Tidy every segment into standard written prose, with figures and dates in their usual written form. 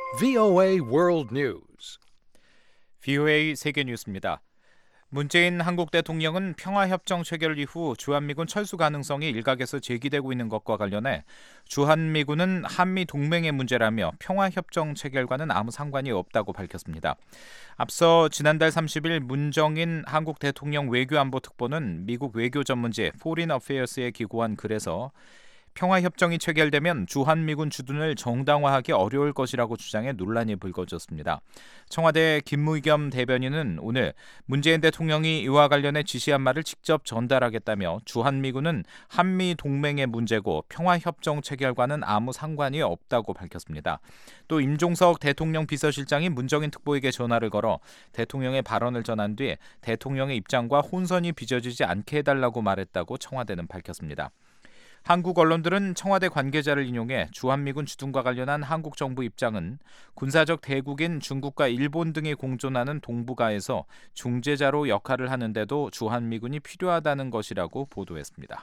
VOA World News. VOA 세계 뉴스입니다. 문재인 한국 대통령은 평화협정 체결 이후 주한미군 철수 가능성이 일각에서 제기되고 있는 것과 관련해 주한미군은 한미 동맹의 문제라며 평화협정 체결과는 아무 상관이 없다고 밝혔습니다. 앞서 지난달 30일 문정인 한국 대통령 외교안보특보는 미국 외교전문지 포린 어페어스에 기고한 글에서 평화협정이 체결되면 주한미군 주둔을 정당화하기 어려울 것이라고 주장해 논란이 불거졌습니다. 청와대 김무겸 대변인은 오늘 문재인 대통령이 이와 관련해 지시한 말을 직접 전달하겠다며 주한미군은 한미 동맹의 문제고 평화협정 체결과는 아무 상관이 없다고 밝혔습니다. 또 임종석 대통령 비서실장이 문정인 특보에게 전화를 걸어 대통령의 발언을 전한 뒤 대통령의 입장과 혼선이 빚어지지 않게 해달라고 말했다고 청와대는 밝혔습니다. 한국 언론들은 청와대 관계자를 인용해 주한미군 주둔과 관련한 한국 정부 입장은 군사적 대국인 중국과 일본 등이 공존하는 동북아에서 중재자로 역할을 하는데도 주한미군이 필요하다는 것이라고 보도했습니다.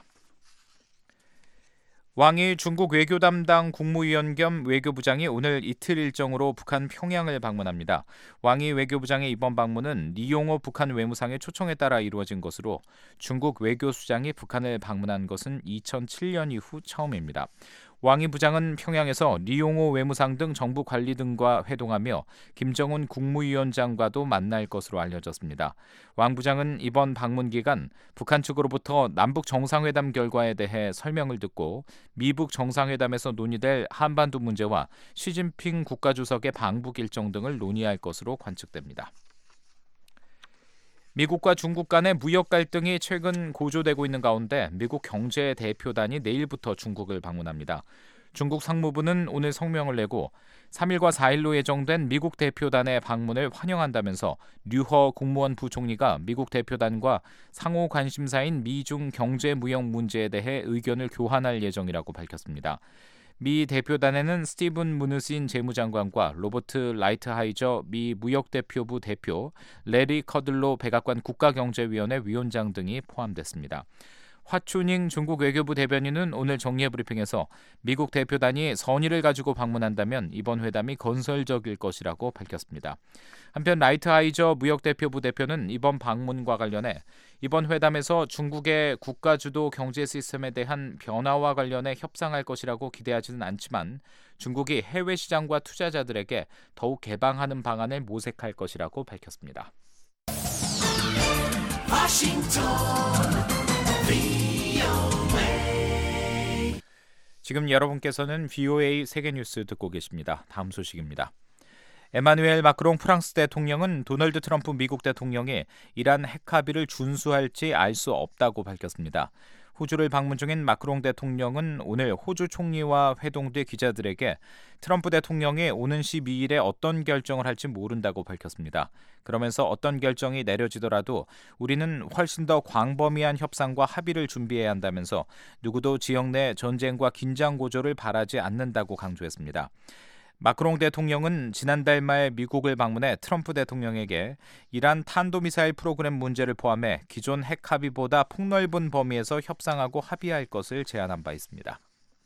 왕이 중국 외교 담당 국무위원 겸 외교부장이 오늘 이틀 일정으로 북한 평양을 방문합니다. 왕이 외교부장의 이번 방문은 리용호 북한 외무상의 초청에 따라 이루어진 것으로 중국 외교수장이 북한을 방문한 것은 2007년 이후 처음입니다. 왕이 부장은 평양에서 리용호 외무상 등 정부 관리 등과 회동하며 김정은 국무위원장과도 만날 것으로 알려졌습니다. 왕 부장은 이번 방문 기간 북한 측으로부터 남북 정상회담 결과에 대해 설명을 듣고 미북 정상회담에서 논의될 한반도 문제와 시진핑 국가주석의 방북 일정 등을 논의할 것으로 관측됩니다. 미국과 중국 간의 무역 갈등이 최근 고조되고 있는 가운데 미국 경제 대표단이 내일부터 중국을 방문합니다. 중국 상무부는 오늘 성명을 내고 3일과 4일로 예정된 미국 대표단의 방문을 환영한다면서 류허 국무원 부총리가 미국 대표단과 상호 관심사인 미중 경제 무역 문제에 대해 의견을 교환할 예정이라고 밝혔습니다. 미 대표단에는 스티븐 무누신 재무장관과 로버트 라이트하이저 미 무역대표부 대표, 레리 커들로 백악관 국가경제위원회 위원장 등이 포함됐습니다. 화춘잉 중국 외교부 대변인은 오늘 정례 브리핑에서 미국 대표단이 선의를 가지고 방문한다면 이번 회담이 건설적일 것이라고 밝혔습니다. 한편 라이트하이저 무역대표부 대표는 이번 방문과 관련해 이번 회담에서 중국의 국가주도 경제 시스템에 대한 변화와 관련해 협상할 것이라고 기대하지는 않지만 중국이 해외 시장과 투자자들에게 더욱 개방하는 방안을 모색할 것이라고 밝혔습니다. 지금 여러분께서는 VOA 세계뉴스 듣고 계십니다. 다음 소식입니다. 에마누엘 마크롱 프랑스 대통령은 도널드 트럼프 미국 대통령이 이란 핵 합의를 준수할지 알 수 없다고 밝혔습니다. 호주를 방문 중인 마크롱 대통령은 오늘 호주 총리와 회동 뒤 기자들에게 트럼프 대통령이 오는 12일에 어떤 결정을 할지 모른다고 밝혔습니다. 그러면서 어떤 결정이 내려지더라도 우리는 훨씬 더 광범위한 협상과 합의를 준비해야 한다면서 누구도 지역 내 전쟁과 긴장 고조를 바라지 않는다고 강조했습니다. 마크롱 대통령은 지난달 말 미국을 방문해 트럼프 대통령에게 이란 탄도미사일 프로그램 문제를 포함해 기존 핵 합의보다 폭넓은 범위에서 협상하고 합의할 것을 제안한 바 있습니다.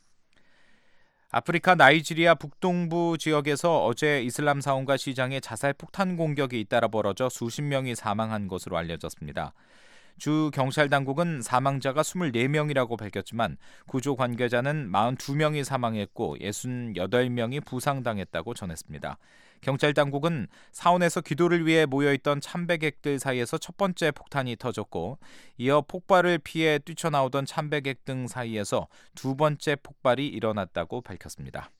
아프리카 나이지리아 북동부 지역에서 어제 이슬람 사원과 시장에 자살 폭탄 공격이 잇따라 벌어져 수십 명이 사망한 것으로 알려졌습니다. 주 경찰 당국은 사망자가 24명이라고 밝혔지만 구조 관계자는 42명이 사망했고 68명이 부상당했다고 전했습니다. 경찰 당국은 사원에서 기도를 위해 모여있던 참배객들 사이에서 첫 번째 폭탄이 터졌고 이어 폭발을 피해 뛰쳐나오던 참배객 등 사이에서 두 번째 폭발이 일어났다고 밝혔습니다.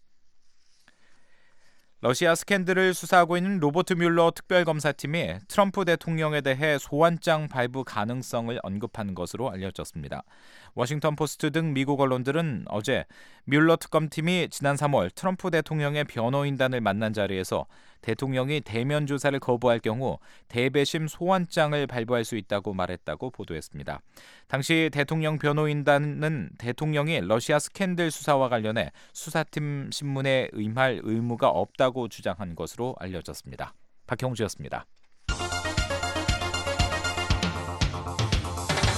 러시아 스캔들을 수사하고 있는 로버트 뮬러 특별검사팀이 트럼프 대통령에 대해 소환장 발부 가능성을 언급한 것으로 알려졌습니다. 워싱턴 포스트 등 미국 언론들은 어제 뮬러 특검팀이 지난 3월 트럼프 대통령의 변호인단을 만난 자리에서 대통령이 대면 조사를 거부할 경우 대배심 소환장을 발부할 수 있다고 말했다고 보도했습니다. 당시 대통령 변호인단은 대통령이 러시아 스캔들 수사와 관련해 수사팀 신문에 임할 의무가 없다고 주장한 것으로 알려졌습니다. 박형주였습니다.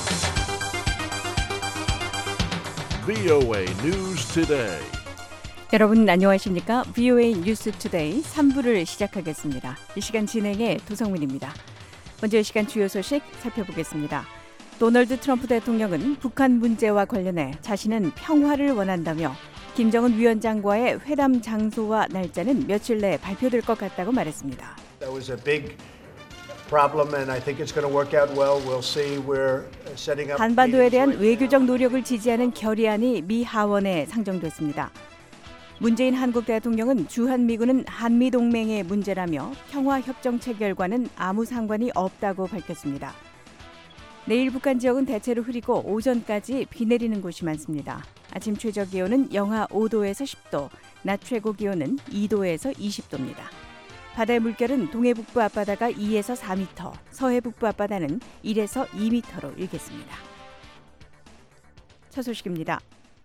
VOA News Today. 여러분 안녕하십니까? VOA 뉴스 투데이 3부를 시작하겠습니다. 이 시간 진행의 도성민입니다. 먼저 이 시간 주요 소식 살펴보겠습니다. 도널드 트럼프 대통령은 북한 문제와 관련해 자신은 평화를 원한다며 김정은 위원장과의 회담 장소와 날짜는 며칠 내에 발표될 것 같다고 말했습니다. That was a big problem and I think it's going to work out well. We'll see. We're setting up 한반도에 대한 외교적 노력을 지지하는 결의안이 미 하원에 상정됐습니다. 문재인 한국 대통령은 주한미군은 한미동맹의 문제라며 평화협정 체결과는 아무 상관이 없다고 밝혔습니다. 내일 북한 지역은 대체로 흐리고 오전까지 비 내리는 곳이 많습니다. 아침 최저 기온은 영하 5도에서 10도, 낮 최고 기온은 2도에서 20도입니다. 바다의 물결은 동해북부 앞바다가 2에서 4m, 서해북부 앞바다는 1에서 2m로 일겠습니다. 첫 소식입니다.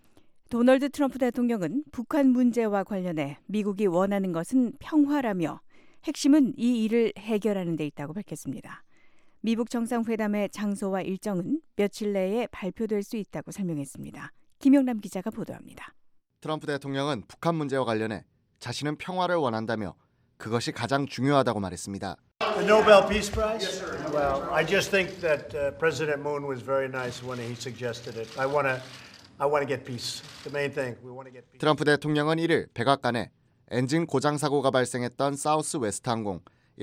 도널드 트럼프 대통령은 북한 문제와 관련해 미국이 원하는 것은 평화라며 핵심은 이 일을 해결하는 데 있다고 밝혔습니다. 미북 정상회담의 장소와 일정은 며칠 내에 발표될 수 있다고 설명했습니다. 김영남 기자가 보도합니다. 트럼프 대통령은 북한 문제와 관련해 자신은 평화를 원한다며 그것이 가장 중요하다고 말했습니다. The Nobel Peace Prize? Yes, sir. Well, I just think that President Moon was very nice when he suggested it. I want to get peace. The main thing. We want to get peace. 트럼프 대통령은 1일 백악관에 엔진 고장 사고가 발생했던 사우스 웨스트 항공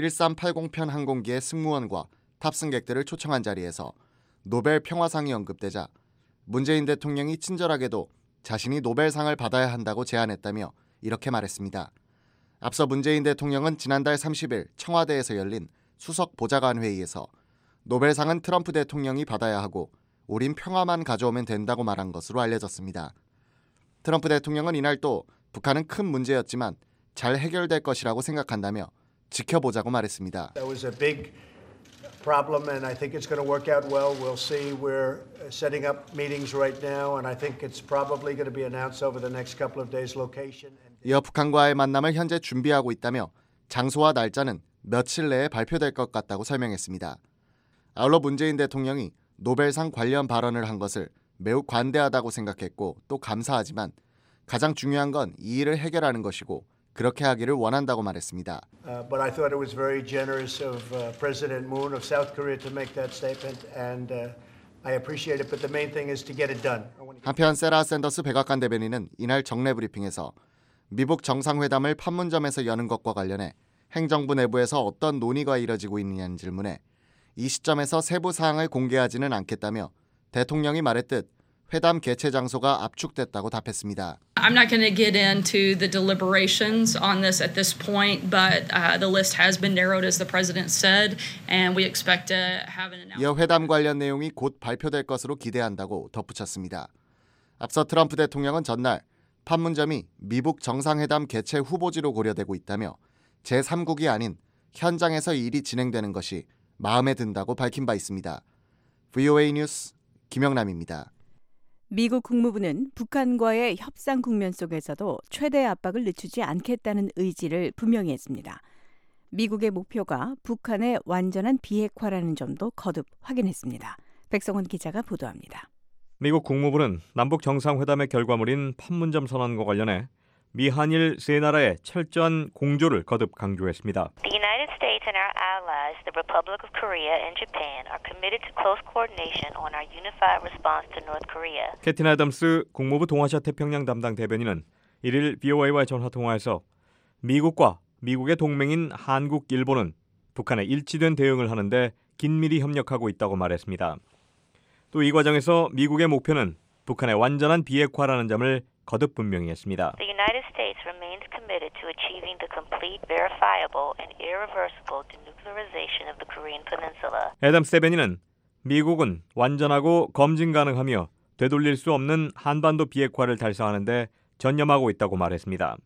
1380편 항공기의 승무원과 탑승객들을 초청한 자리에서 노벨 평화상이 언급되자 문재인 대통령이 친절하게도 자신이 노벨상을 받아야 한다고 제안했다며 이렇게 말했습니다. 앞서 문재인 대통령은 지난달 30일 청와대에서 열린 수석 보좌관 회의에서 노벨상은 트럼프 대통령이 받아야 하고 우린 평화만 가져오면 된다고 말한 것으로 알려졌습니다. 트럼프 대통령은 이날 또 북한은 큰 문제였지만 잘 해결될 것이라고 생각한다며 지켜보자고 말했습니다. That was a big problem and I think it's going to work out well. We'll see. We're setting up meetings right now and I think it's probably going to be announced over the next couple of days location. 이어 북한과의 만남을 현재 준비하고 있다며 장소와 날짜는 며칠 내에 발표될 것 같다고 설명했습니다. 아울러 문재인 대통령이 노벨상 관련 발언을 한 것을 매우 관대하다고 생각했고 또 감사하지만 가장 중요한 건 이 일을 해결하는 것이고 그렇게 하기를 원한다고 말했습니다. But I thought it was very generous of President Moon of South Korea to make that statement and I appreciate it. But the main thing is to get it done. 한편 세라 샌더스 백악관 대변인은 이날 정례 브리핑에서 미북 정상회담을 판문점에서 여는 것과 관련해 행정부 내부에서 어떤 논의가 이뤄지고 있느냐는 질문에 이 시점에서 세부 사항을 공개하지는 않겠다며 대통령이 말했듯 회담 개최 장소가 압축됐다고 답했습니다. I'm not going to get into the deliberations on this at this point, but the list has been narrowed as the president said, and we expect to have an announcement. 이어 회담 관련 내용이 곧 발표될 것으로 기대한다고 덧붙였습니다. 앞서 트럼프 대통령은 전날 판문점이 미북 정상회담 개최 후보지로 고려되고 있다며 제3국이 아닌 현장에서 일이 진행되는 것이 마음에 든다고 밝힌 바 있습니다. VOA 뉴스 김영남입니다. 미국 국무부는 북한과의 협상 국면 속에서도 최대 압박을 늦추지 않겠다는 의지를 분명히 했습니다. 미국의 목표가 북한의 완전한 비핵화라는 점도 거듭 확인했습니다. 백성원 기자가 보도합니다. 미국 국무부는 남북 정상회담의 결과물인 판문점 선언과 관련해 미한일 세 나라의 철저한 공조를 거듭 강조했습니다. The United States and our allies, the Republic of Korea and Japan, are committed to close coordination on our unified response to North Korea. 캐틴 애덤스 국무부 동아시아 태평양 담당 대변인은 1일 VOA와의 전화통화에서 미국과 미국의 동맹인 한국, 일본은 북한에 일치된 대응을 하는데 긴밀히 협력하고 있다고 말했습니다. 또 이 과정에서 미국의 목표는 북한의 완전한 비핵화라는 점을 거듭 분명히 했습니다. The United States remains committed to achieving the complete, verifiable, and irreversible denuclearization of the Korean Peninsula. 애덤스 대변인은 미국은 완전하고 검증 가능하며 되돌릴 수 없는 한반도 비핵화를 달성하는 데 전념하고 있다고 말했습니다.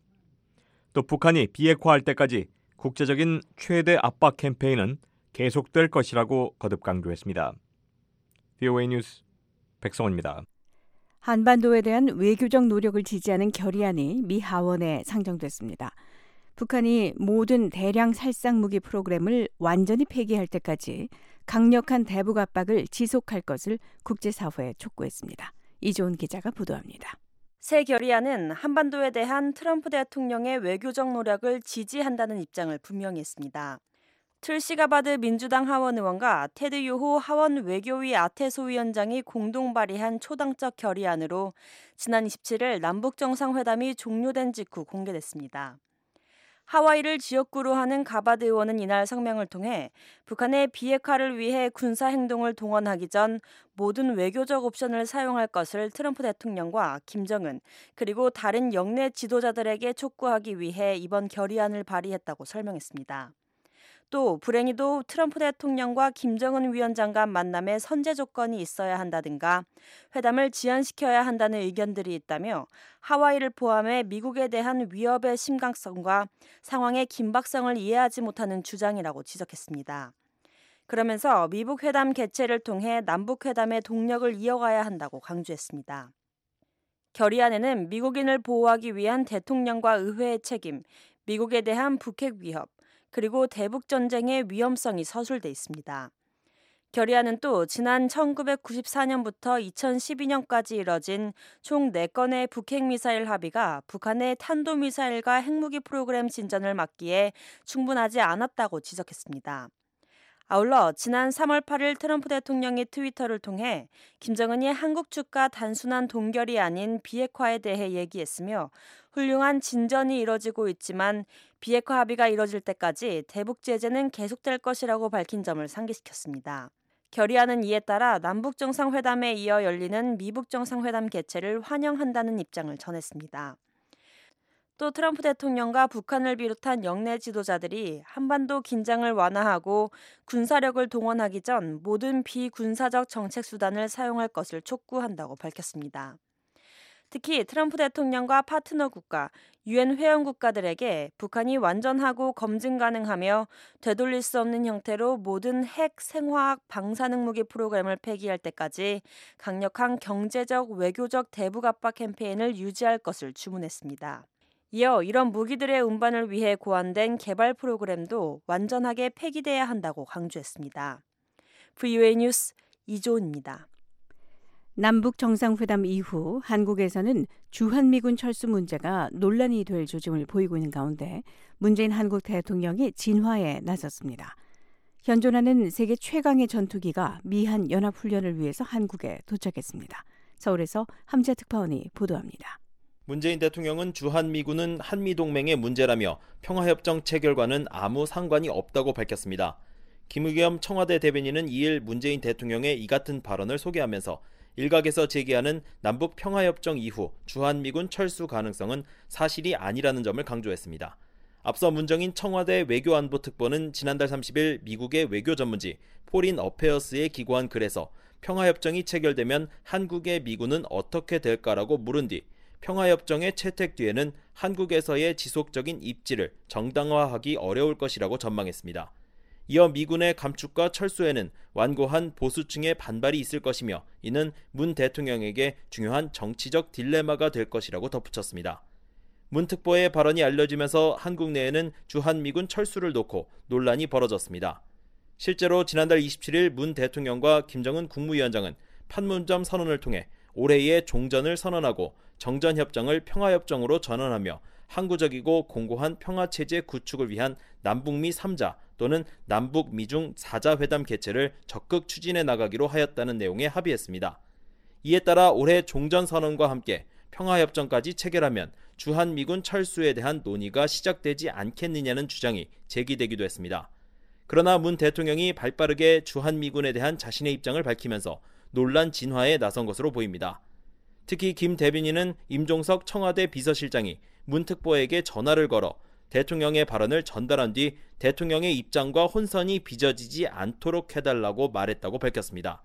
또 북한이 비핵화할 때까지 국제적인 최대 압박 캠페인은 계속될 것이라고 거듭 강조했습니다. VOA 뉴스 백성원입니다. 한반도에 대한 외교적 노력을 지지하는 결의안이 미 하원에 상정됐습니다. 북한이 모든 대량 살상 무기 프로그램을 완전히 폐기할 때까지 강력한 대북 압박을 지속할 것을 국제사회에 촉구했습니다. 이조은 기자가 보도합니다. 새 결의안은 한반도에 대한 트럼프 대통령의 외교적 노력을 지지한다는 입장을 분명히 했습니다. 틀시 가바드 민주당 하원 의원과 테드 요호 하원 외교위 아테소 위원장이 공동 발의한 초당적 결의안으로 지난 27일 남북정상회담이 종료된 직후 공개됐습니다. 하와이를 지역구로 하는 가바드 의원은 이날 성명을 통해 북한의 비핵화를 위해 군사행동을 동원하기 전 모든 외교적 옵션을 사용할 것을 트럼프 대통령과 김정은 그리고 다른 영내 지도자들에게 촉구하기 위해 이번 결의안을 발의했다고 설명했습니다. 또 불행히도 트럼프 대통령과 김정은 위원장 간 만남에 선제 조건이 있어야 한다든가 회담을 지연시켜야 한다는 의견들이 있다며 하와이를 포함해 미국에 대한 위협의 심각성과 상황의 긴박성을 이해하지 못하는 주장이라고 지적했습니다. 그러면서 미북 회담 개최를 통해 남북 회담의 동력을 이어가야 한다고 강조했습니다. 결의안에는 미국인을 보호하기 위한 대통령과 의회의 책임, 미국에 대한 북핵 위협, 그리고 대북전쟁의 위험성이 서술돼 있습니다. 결의안은 또 지난 1994년부터 2012년까지 이뤄진 총 4건의 북핵미사일 합의가 북한의 탄도미사일과 핵무기 프로그램 진전을 막기에 충분하지 않았다고 지적했습니다. 아울러 지난 3월 8일 트럼프 대통령이 트위터를 통해 김정은이 한국 측과 단순한 동결이 아닌 비핵화에 대해 얘기했으며 훌륭한 진전이 이뤄지고 있지만 비핵화 합의가 이뤄질 때까지 대북 제재는 계속될 것이라고 밝힌 점을 상기시켰습니다. 결의안은 이에 따라 남북정상회담에 이어 열리는 미북정상회담 개최를 환영한다는 입장을 전했습니다. 또 트럼프 대통령과 북한을 비롯한 영내 지도자들이 한반도 긴장을 완화하고 군사력을 동원하기 전 모든 비군사적 정책 수단을 사용할 것을 촉구한다고 밝혔습니다. 특히 트럼프 대통령과 파트너 국가, 유엔 회원 국가들에게 북한이 완전하고 검증 가능하며 되돌릴 수 없는 형태로 모든 핵, 생화학, 방사능 무기 프로그램을 폐기할 때까지 강력한 경제적, 외교적 대북 압박 캠페인을 유지할 것을 주문했습니다. 이어 이런 무기들의 운반을 위해 고안된 개발 프로그램도 완전하게 폐기돼야 한다고 강조했습니다. VOA 뉴스 이조은입니다. 남북 정상회담 이후 한국에서는 주한미군 철수 문제가 논란이 될 조짐을 보이고 있는 가운데 문재인 한국 대통령이 진화에 나섰습니다. 현존하는 세계 최강의 전투기가 미한 연합훈련을 위해서 한국에 도착했습니다. 서울에서 함재 특파원이 보도합니다. 문재인 대통령은 주한미군은 한미동맹의 문제라며 평화협정 체결과는 아무 상관이 없다고 밝혔습니다. 김의겸 청와대 대변인은 2일 문재인 대통령의 이 같은 발언을 소개하면서 일각에서 제기하는 남북 평화협정 이후 주한미군 철수 가능성은 사실이 아니라는 점을 강조했습니다. 앞서 문정인 청와대 외교안보특보는 지난달 30일 미국의 외교 전문지 포린 어페어스에 기고한 글에서 평화협정이 체결되면 한국의 미군은 어떻게 될까라고 물은 뒤 평화협정의 채택 뒤에는 한국에서의 지속적인 입지를 정당화하기 어려울 것이라고 전망했습니다. 이어 미군의 감축과 철수에는 완고한 보수층의 반발이 있을 것이며 이는 문 대통령에게 중요한 정치적 딜레마가 될 것이라고 덧붙였습니다. 문 특보의 발언이 알려지면서 한국 내에는 주한미군 철수를 놓고 논란이 벌어졌습니다. 실제로 지난달 27일 문 대통령과 김정은 국무위원장은 판문점 선언을 통해 올해의 종전을 선언하고 정전협정을 평화협정으로 전환하며 항구적이고 공고한 평화체제 구축을 위한 남북미 3자 또는 남북미중 4자 회담 개최를 적극 추진해 나가기로 하였다는 내용에 합의했습니다. 이에 따라 올해 종전선언과 함께 평화협정까지 체결하면 주한미군 철수에 대한 논의가 시작되지 않겠느냐는 주장이 제기되기도 했습니다. 그러나 문 대통령이 발빠르게 주한미군에 대한 자신의 입장을 밝히면서 논란 진화에 나선 것으로 보입니다. 특히 김 대변인은 임종석 청와대 비서실장이 문 특보에게 전화를 걸어 대통령의 발언을 전달한 뒤 대통령의 입장과 혼선이 빚어지지 않도록 해달라고 말했다고 밝혔습니다.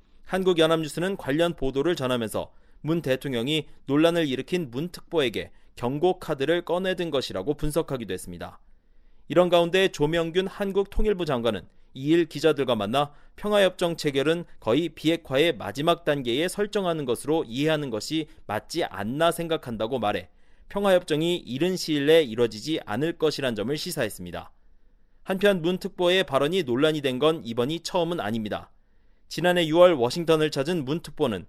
한국연합뉴스는 관련 보도를 전하면서 문 대통령이 논란을 일으킨 문 특보에게 경고 카드를 꺼내든 것이라고 분석하기도 했습니다. 이런 가운데 조명균 한국통일부 장관은 2일 기자들과 만나 평화협정 체결은 거의 비핵화의 마지막 단계에 설정하는 것으로 이해하는 것이 맞지 않나 생각한다고 말해 평화협정이 이른 시일 내에 이뤄지지 않을 것이란 점을 시사했습니다. 한편 문 특보의 발언이 논란이 된 건 이번이 처음은 아닙니다. 지난해 6월 워싱턴을 찾은 문 특보는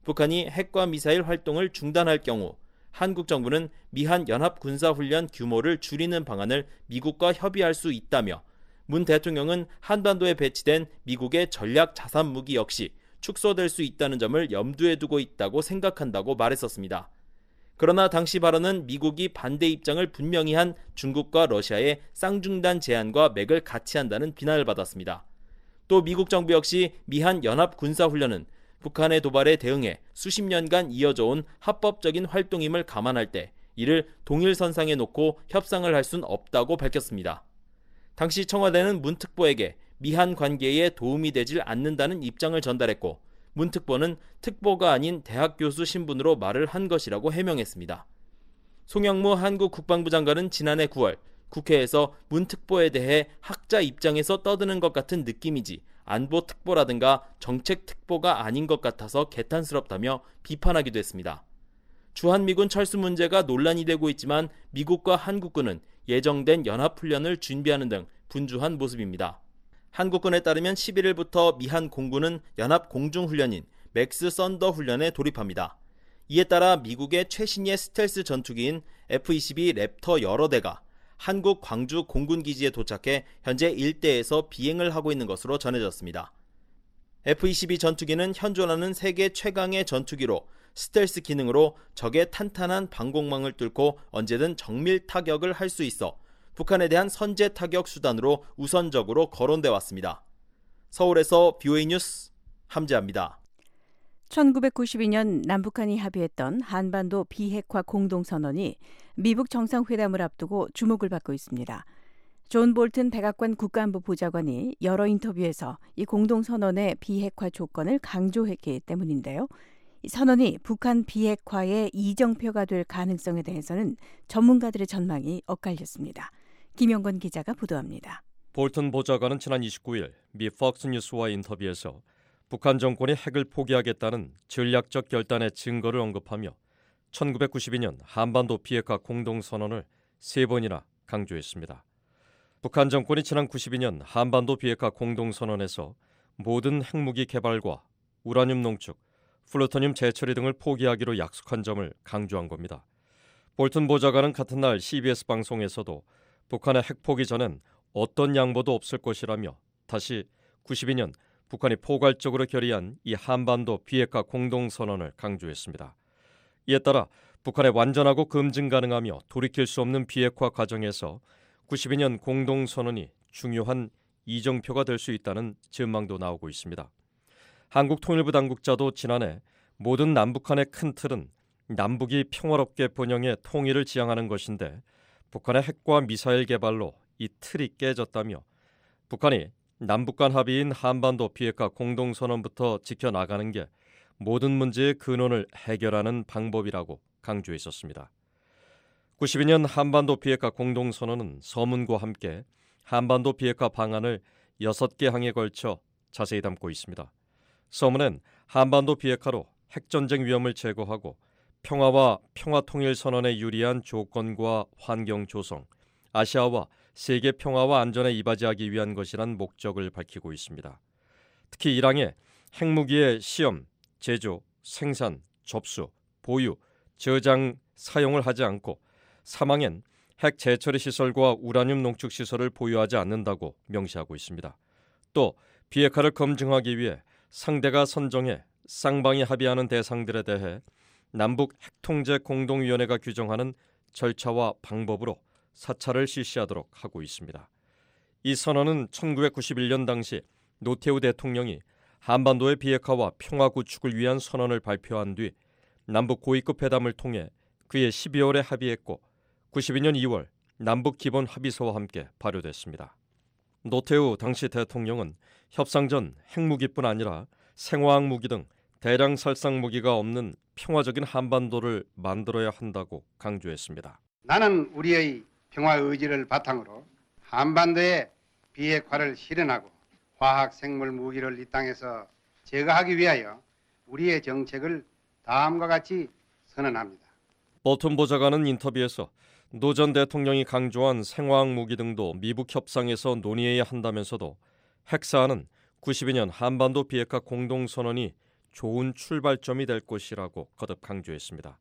북한이 핵과 미사일 활동을 중단할 경우 한국 정부는 미한 연합 군사훈련 규모를 줄이는 방안을 미국과 협의할 수 있다며 문 대통령은 한반도에 배치된 미국의 전략 자산 무기 역시 축소될 수 있다는 점을 염두에 두고 있다고 생각한다고 말했었습니다. 그러나 당시 발언은 미국이 반대 입장을 분명히 한 중국과 러시아의 쌍중단 제안과 맥을 같이 한다는 비난을 받았습니다. 또 미국 정부 역시 미한 연합 군사훈련은 북한의 도발에 대응해 수십 년간 이어져 온 합법적인 활동임을 감안할 때 이를 동일선상에 놓고 협상을 할 순 없다고 밝혔습니다. 당시 청와대는 문 특보에게 미한 관계에 도움이 되질 않는다는 입장을 전달했고 문 특보는 특보가 아닌 대학 교수 신분으로 말을 한 것이라고 해명했습니다. 송영무 한국 국방부 장관은 지난해 9월 국회에서 문 특보에 대해 학자 입장에서 떠드는 것 같은 느낌이지 안보 특보라든가 정책 특보가 아닌 것 같아서 개탄스럽다며 비판하기도 했습니다. 주한미군 철수 문제가 논란이 되고 있지만 미국과 한국군은 예정된 연합훈련을 준비하는 등 분주한 모습입니다. 한국군에 따르면 11일부터 미한 공군은 연합 공중훈련인 맥스 썬더 훈련에 돌입합니다. 이에 따라 미국의 최신의 스텔스 전투기인 F-22 랩터 여러 대가 한국 광주 공군기지에 도착해 현재 일대에서 비행을 하고 있는 것으로 전해졌습니다. F-22 전투기는 현존하는 세계 최강의 전투기로 스텔스 기능으로 적의 탄탄한 방공망을 뚫고 언제든 정밀 타격을 할 수 있어 북한에 대한 선제 타격 수단으로 우선적으로 거론돼 왔습니다. 서울에서 BOA 뉴스 함재합니다. 1992년 남북한이 합의했던 한반도 비핵화 공동선언이 미북 정상회담을 앞두고 주목을 받고 있습니다. 존 볼튼 백악관 국가안보 보좌관이 여러 인터뷰에서 이 공동선언의 비핵화 조건을 강조했기 때문인데요. 이 선언이 북한 비핵화의 이정표가 될 가능성에 대해서는 전문가들의 전망이 엇갈렸습니다. 김영건 기자가 보도합니다. 볼튼 보좌관은 지난 29일 미 폭스뉴스와 인터뷰에서 북한 정권이 핵을 포기하겠다는 전략적 결단의 증거를 언급하며 1992년 한반도 비핵화 공동선언을 3번이나 강조했습니다. 북한 정권이 지난 92년 한반도 비핵화 공동선언에서 모든 핵무기 개발과 우라늄 농축, 플루토늄 재처리 등을 포기하기로 약속한 점을 강조한 겁니다. 볼튼 보좌관은 같은 날 CBS 방송에서도 북한의 핵 포기 전엔 어떤 양보도 없을 것이라며 다시 92년 북한이 포괄적으로 결의한 이 한반도 비핵화 공동선언을 강조했습니다. 이에 따라 북한의 완전하고 검증 가능하며 돌이킬 수 없는 비핵화 과정에서 92년 공동선언이 중요한 이정표가 될 수 있다는 전망도 나오고 있습니다. 한국통일부 당국자도 지난해 모든 남북한의 큰 틀은 남북이 평화롭게 번영해 통일을 지향하는 것인데 북한의 핵과 미사일 개발로 이 틀이 깨졌다며 북한이 남북 간 합의인 한반도 비핵화 공동선언부터 지켜나가는 게 모든 문제의 근원을 해결하는 방법이라고 강조했었습니다. 92년 한반도 비핵화 공동선언은 서문과 함께 한반도 비핵화 방안을 6개 항에 걸쳐 자세히 담고 있습니다. 서문엔 한반도 비핵화로 핵전쟁 위험을 제거하고 평화와 평화통일선언에 유리한 조건과 환경 조성, 아시아와 세계 평화와 안전에 이바지하기 위한 것이란 목적을 밝히고 있습니다. 특히 1항에 핵무기의 시험, 제조, 생산, 접수, 보유, 저장, 사용을 하지 않고 3항엔 핵 재처리 시설과 우라늄 농축 시설을 보유하지 않는다고 명시하고 있습니다. 또 비핵화를 검증하기 위해 상대가 선정해 쌍방이 합의하는 대상들에 대해 남북 핵통제 공동위원회가 규정하는 절차와 방법으로 사찰을 실시하도록 하고 있습니다. 이 선언은 1991년 당시 노태우 대통령이 한반도의 비핵화와 평화 구축을 위한 선언을 발표한 뒤 남북 고위급 회담을 통해 그해 12월에 합의했고 92년 2월 남북 기본 합의서와 함께 발효됐습니다. 노태우 당시 대통령은 협상 전 핵무기뿐 아니라 생화학 무기 등 대량 살상 무기가 없는 평화적인 한반도를 만들어야 한다고 강조했습니다. 나는 우리의 평화 의지를 바탕으로 한반도의 비핵화를 실현하고 화학 생물 무기를 이 땅에서 제거하기 위하여 우리의 정책을 다음과 같이 선언합니다. 볼튼 보좌관은 인터뷰에서 노 전 대통령이 강조한 생화학 무기 등도 미북 협상에서 논의해야 한다면서도 핵 사안은 92년 한반도 비핵화 공동선언이 좋은 출발점이 될 것이라고 거듭 강조했습니다.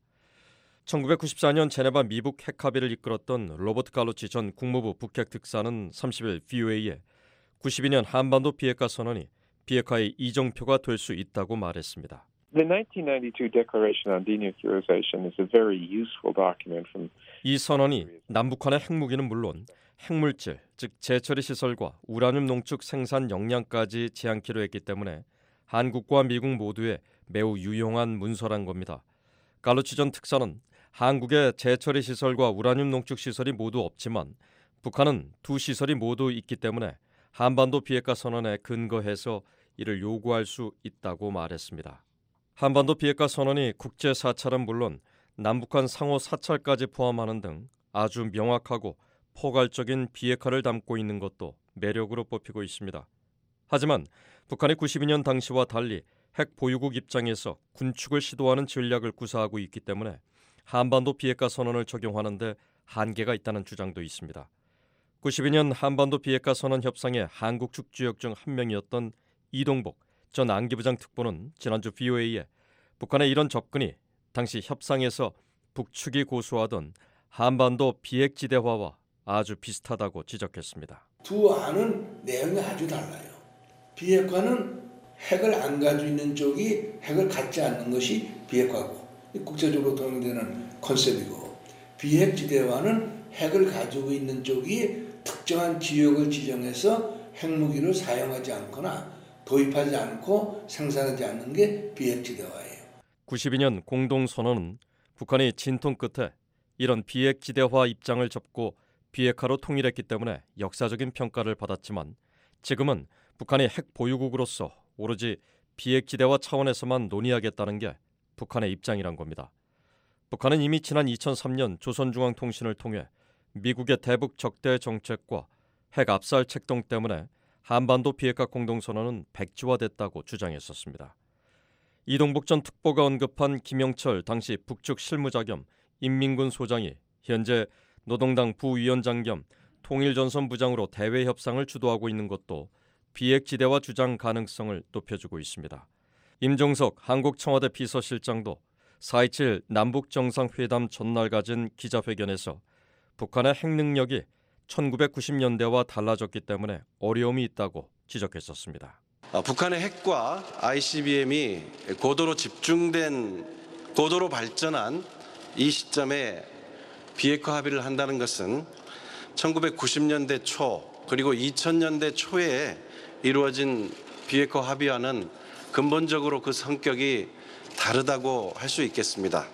1994년 제네바 미북 핵 합의를 이끌었던 로버트 갈로치 전 국무부 북핵 특사는 30일 VOA에 92년 한반도 비핵화 선언이 비핵화의 이정표가 될 수 있다고 말했습니다. The 1992 Declaration on Denuclearization is a very useful document from 이 선언이 남북한의 핵무기는 물론 핵물질, 즉 재처리 시설과 우라늄 농축 생산 역량까지 제한키로 했기 때문에 한국과 미국 모두에 매우 유용한 문서란 겁니다. 갈로치 전 특사는 한국의 재처리 시설과 우라늄 농축 시설이 모두 없지만 북한은 두 시설이 모두 있기 때문에 한반도 비핵화 선언에 근거해서 이를 요구할 수 있다고 말했습니다. 한반도 비핵화 선언이 국제 사찰은 물론 남북한 상호 사찰까지 포함하는 등 아주 명확하고 포괄적인 비핵화를 담고 있는 것도 매력으로 뽑히고 있습니다. 하지만 북한이 92년 당시와 달리 핵 보유국 입장에서 군축을 시도하는 전략을 구사하고 있기 때문에 한반도 비핵화 선언을 적용하는 데 한계가 있다는 주장도 있습니다. 92년 한반도 비핵화 선언 협상의 한국 측 주역 중 한 명이었던 이동복 전 안기부장 특보는 지난주 VOA에 북한의 이런 접근이 당시 협상에서 북측이 고수하던 한반도 비핵지대화와 아주 비슷하다고 지적했습니다. 두 안은 내용이 아주 달라요. 비핵화는 핵을 안 가지고 있는 쪽이 핵을 갖지 않는 것이 비핵화고 국제적으로 통용되는 컨셉이고, 비핵지대화는 핵을 가지고 있는 쪽이 특정한 지역을 지정해서 핵무기를 사용하지 않거나 도입하지 않고 생산하지 않는 게 비핵지대화예요. 92년 공동선언은 북한이 진통 끝에 이런 비핵지대화 입장을 접고 비핵화로 통일했기 때문에 역사적인 평가를 받았지만 지금은 북한이 핵 보유국으로서 오로지 비핵지대화 차원에서만 논의하겠다는 게 북한의 입장이란 겁니다. 북한은 이미 지난 2003년 조선중앙통신을 통해 미국의 대북 적대 정책과 핵 압살 책동 때문에 한반도 비핵화 공동선언은 백지화됐다고 주장했었습니다. 이동복 전 특보가 언급한 김영철 당시 북측 실무자 겸 인민군 소장이 현재 노동당 부위원장 겸 통일전선 부장으로 대외 협상을 주도하고 있는 것도 비핵지대화 주장 가능성을 높여주고 있습니다. 임종석 한국 청와대 비서실장도 4.27 남북정상회담 전날 가진 기자회견에서 북한의 핵 능력이 1990년대와 달라졌기 때문에 어려움이 있다고 지적했었습니다. 북한의 핵과 ICBM이 고도로 발전한 이 시점에 비핵화 합의를 한다는 것은 1990년대 초 그리고 2000년대 초에 이루어진 비핵화 합의와는 근본적으로 그 성격이 다르다고 할 수 있겠습니다.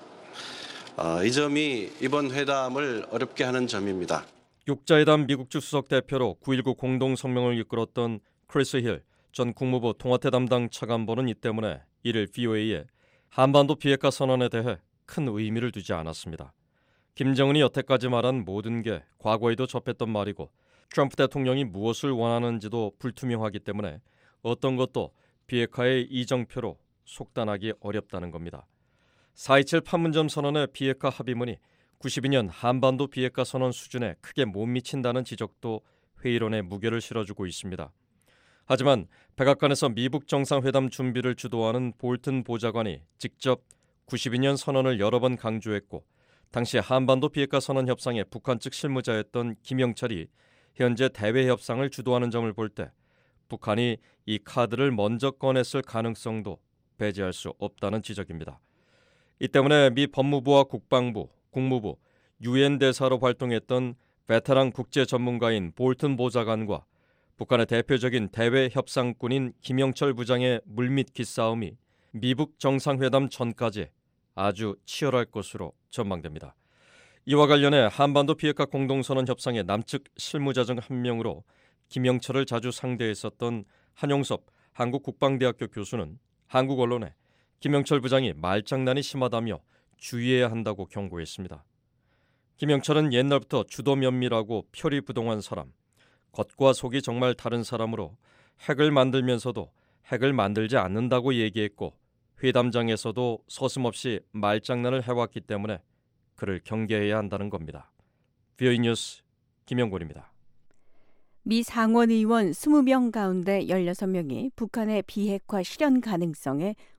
이 점이 이번 회담을 어렵게 하는 점입니다. 육자회담 미국주 수석 대표로 9.19 공동성명을 이끌었던 크리스 힐 전 국무부 통화태 담당 차관보는 이 때문에 이를 VOA에 한반도 비핵화 선언에 대해 큰 의미를 두지 않았습니다. 김정은이 여태까지 말한 모든 게 과거에도 접했던 말이고 트럼프 대통령이 무엇을 원하는지도 불투명하기 때문에 어떤 것도 비핵화의 이정표로 속단하기 어렵다는 겁니다. 4.27 판문점 선언의 비핵화 합의문이 92년 한반도 비핵화 선언 수준에 크게 못 미친다는 지적도 회의론에 무게를 실어주고 있습니다. 하지만 백악관에서 미북 정상회담 준비를 주도하는 볼튼 보좌관이 직접 92년 선언을 여러 번 강조했고 당시 한반도 비핵화 선언 협상의 북한 측 실무자였던 김영철이 현재 대외 협상을 주도하는 점을 볼 때 북한이 이 카드를 먼저 꺼냈을 가능성도 배제할 수 없다는 지적입니다. 이 때문에 미 법무부와 국방부, 국무부, 유엔 대사로 활동했던 베테랑 국제 전문가인 볼튼 보좌관과 북한의 대표적인 대외 협상꾼인 김영철 부장의 물밑 기싸움이 미북 정상회담 전까지 아주 치열할 것으로 전망됩니다. 이와 관련해 한반도 비핵화 공동선언 협상의 남측 실무자 중 한 명으로 김영철을 자주 상대했었던 한용섭 한국국방대학교 교수는 한국 언론에 김영철 부장이 말장난이 심하다며 주의해야 한다고 경고했습니다. 김영철은 옛날부터 주도 면밀하고 표리부동한 사람, 겉과 속이 정말 다른 사람으로 핵을 만들면서도 핵을 만들지 않는다고 얘기했고 회담장에서도 서슴없이 말장난을 해왔기 때문에 그를 경계해야 한다는 겁니다. VOA 뉴스 김영곤입니다. 미 상원 의원 20명 가운데 16명이 북한의 비핵화 실현 가능성에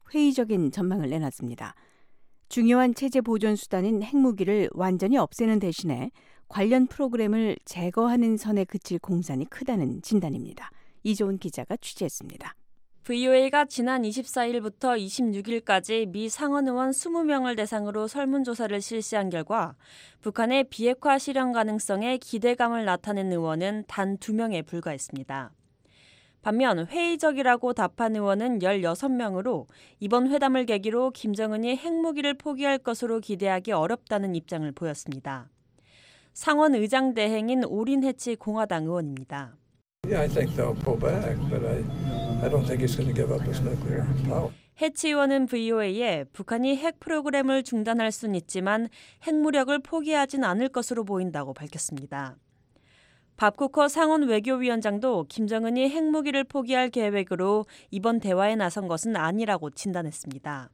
회의적인 전망을 내놨습니다. 중요한 체제 보존 수단인 핵무기를 완전히 없애는 대신에 관련 프로그램을 제거하는 선에 그칠 공산이 크다는 진단입니다. 이조은 기자가 취재했습니다. VOA가 지난 24일부터 26일까지 미 상원 의원 20명을 대상으로 설문조사를 실시한 결과 북한의 비핵화 실현 가능성에 기대감을 나타낸 의원은 단 2명에 불과했습니다. 반면 회의적이라고 답한 의원은 16명으로 이번 회담을 계기로 김정은이 핵무기를 포기할 것으로 기대하기 어렵다는 입장을 보였습니다. 상원 의장 대행인 오린 해치 공화당 의원입니다. I think they'll pull back, but I don't think he's going to give up his nuclear power. 해치 의원은 VOA에 북한이 핵 프로그램을 중단할 수는 있지만 핵무력을 포기하진 않을 것으로 보인다고 밝혔습니다. 밥 쿠커 상원 외교위원장도 김정은이 핵무기를 포기할 계획으로 이번 대화에 나선 것은 아니라고 진단했습니다.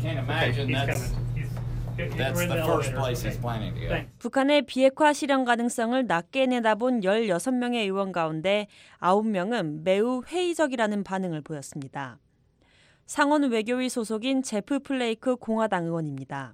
북한의 비핵화 실현 가능성을 낮게 내다본 16명의 의원 가운데 9명은 매우 회의적이라는 반응을 보였습니다. 상원 외교위 소속인 제프 플레이크 공화당 의원입니다.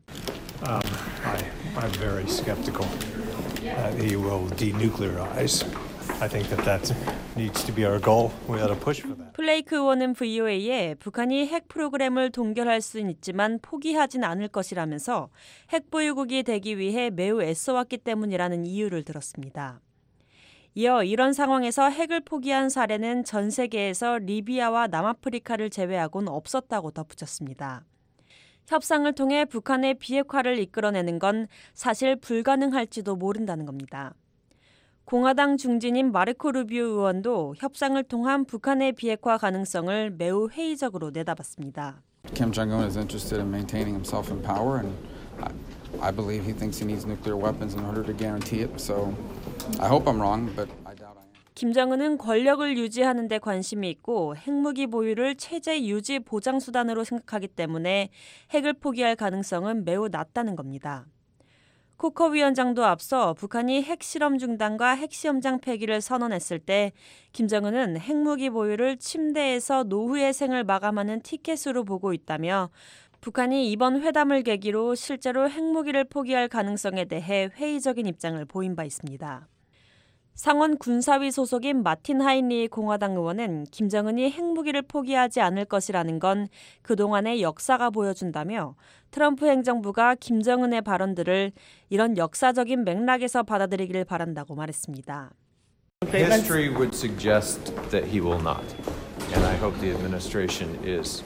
I'm very skeptical that he will denuclearize. I think that needs to be our goal. We ought to push for that. 플레이크 의원은 VOA에 북한이 핵 프로그램을 동결할 수는 있지만 포기하진 않을 것이라면서 핵 보유국이 되기 위해 매우 애써왔기 때문이라는 이유를 들었습니다. 이어 이런 상황에서 핵을 포기한 사례는 전 세계에서 리비아와 남아프리카를 제외하고는 없었다고 덧붙였습니다. 협상을 통해 북한의 비핵화를 이끌어내는 건 사실 불가능할지도 모른다는 겁니다. 공화당 중진인 마르코 루비오 의원도 협상을 통한 북한의 비핵화 가능성을 매우 회의적으로 내다봤습니다. Kim Jong-un is interested in maintaining himself in power, and I believe he thinks he needs nuclear weapons in order to guarantee it. So I hope I'm wrong, but I doubt I am. 김정은은 권력을 유지하는 데 관심이 있고 핵무기 보유를 체제 유지 보장 수단으로 생각하기 때문에 핵을 포기할 가능성은 매우 낮다는 겁니다. 코커 위원장도 앞서 북한이 핵실험 중단과 핵시험장 폐기를 선언했을 때 김정은은 핵무기 보유를 침대에서 노후의 생을 마감하는 티켓으로 보고 있다며 북한이 이번 회담을 계기로 실제로 핵무기를 포기할 가능성에 대해 회의적인 입장을 보인 바 있습니다. 상원 군사위 소속인 마틴 하인리 공화당 의원은 김정은이 핵무기를 포기하지 않을 것이라는 건 그동안의 역사가 보여준다며 트럼프 행정부가 김정은의 발언들을 이런 역사적인 맥락에서 받아들이길 바란다고 말했습니다. History would suggest that he will not. And I hope the administration is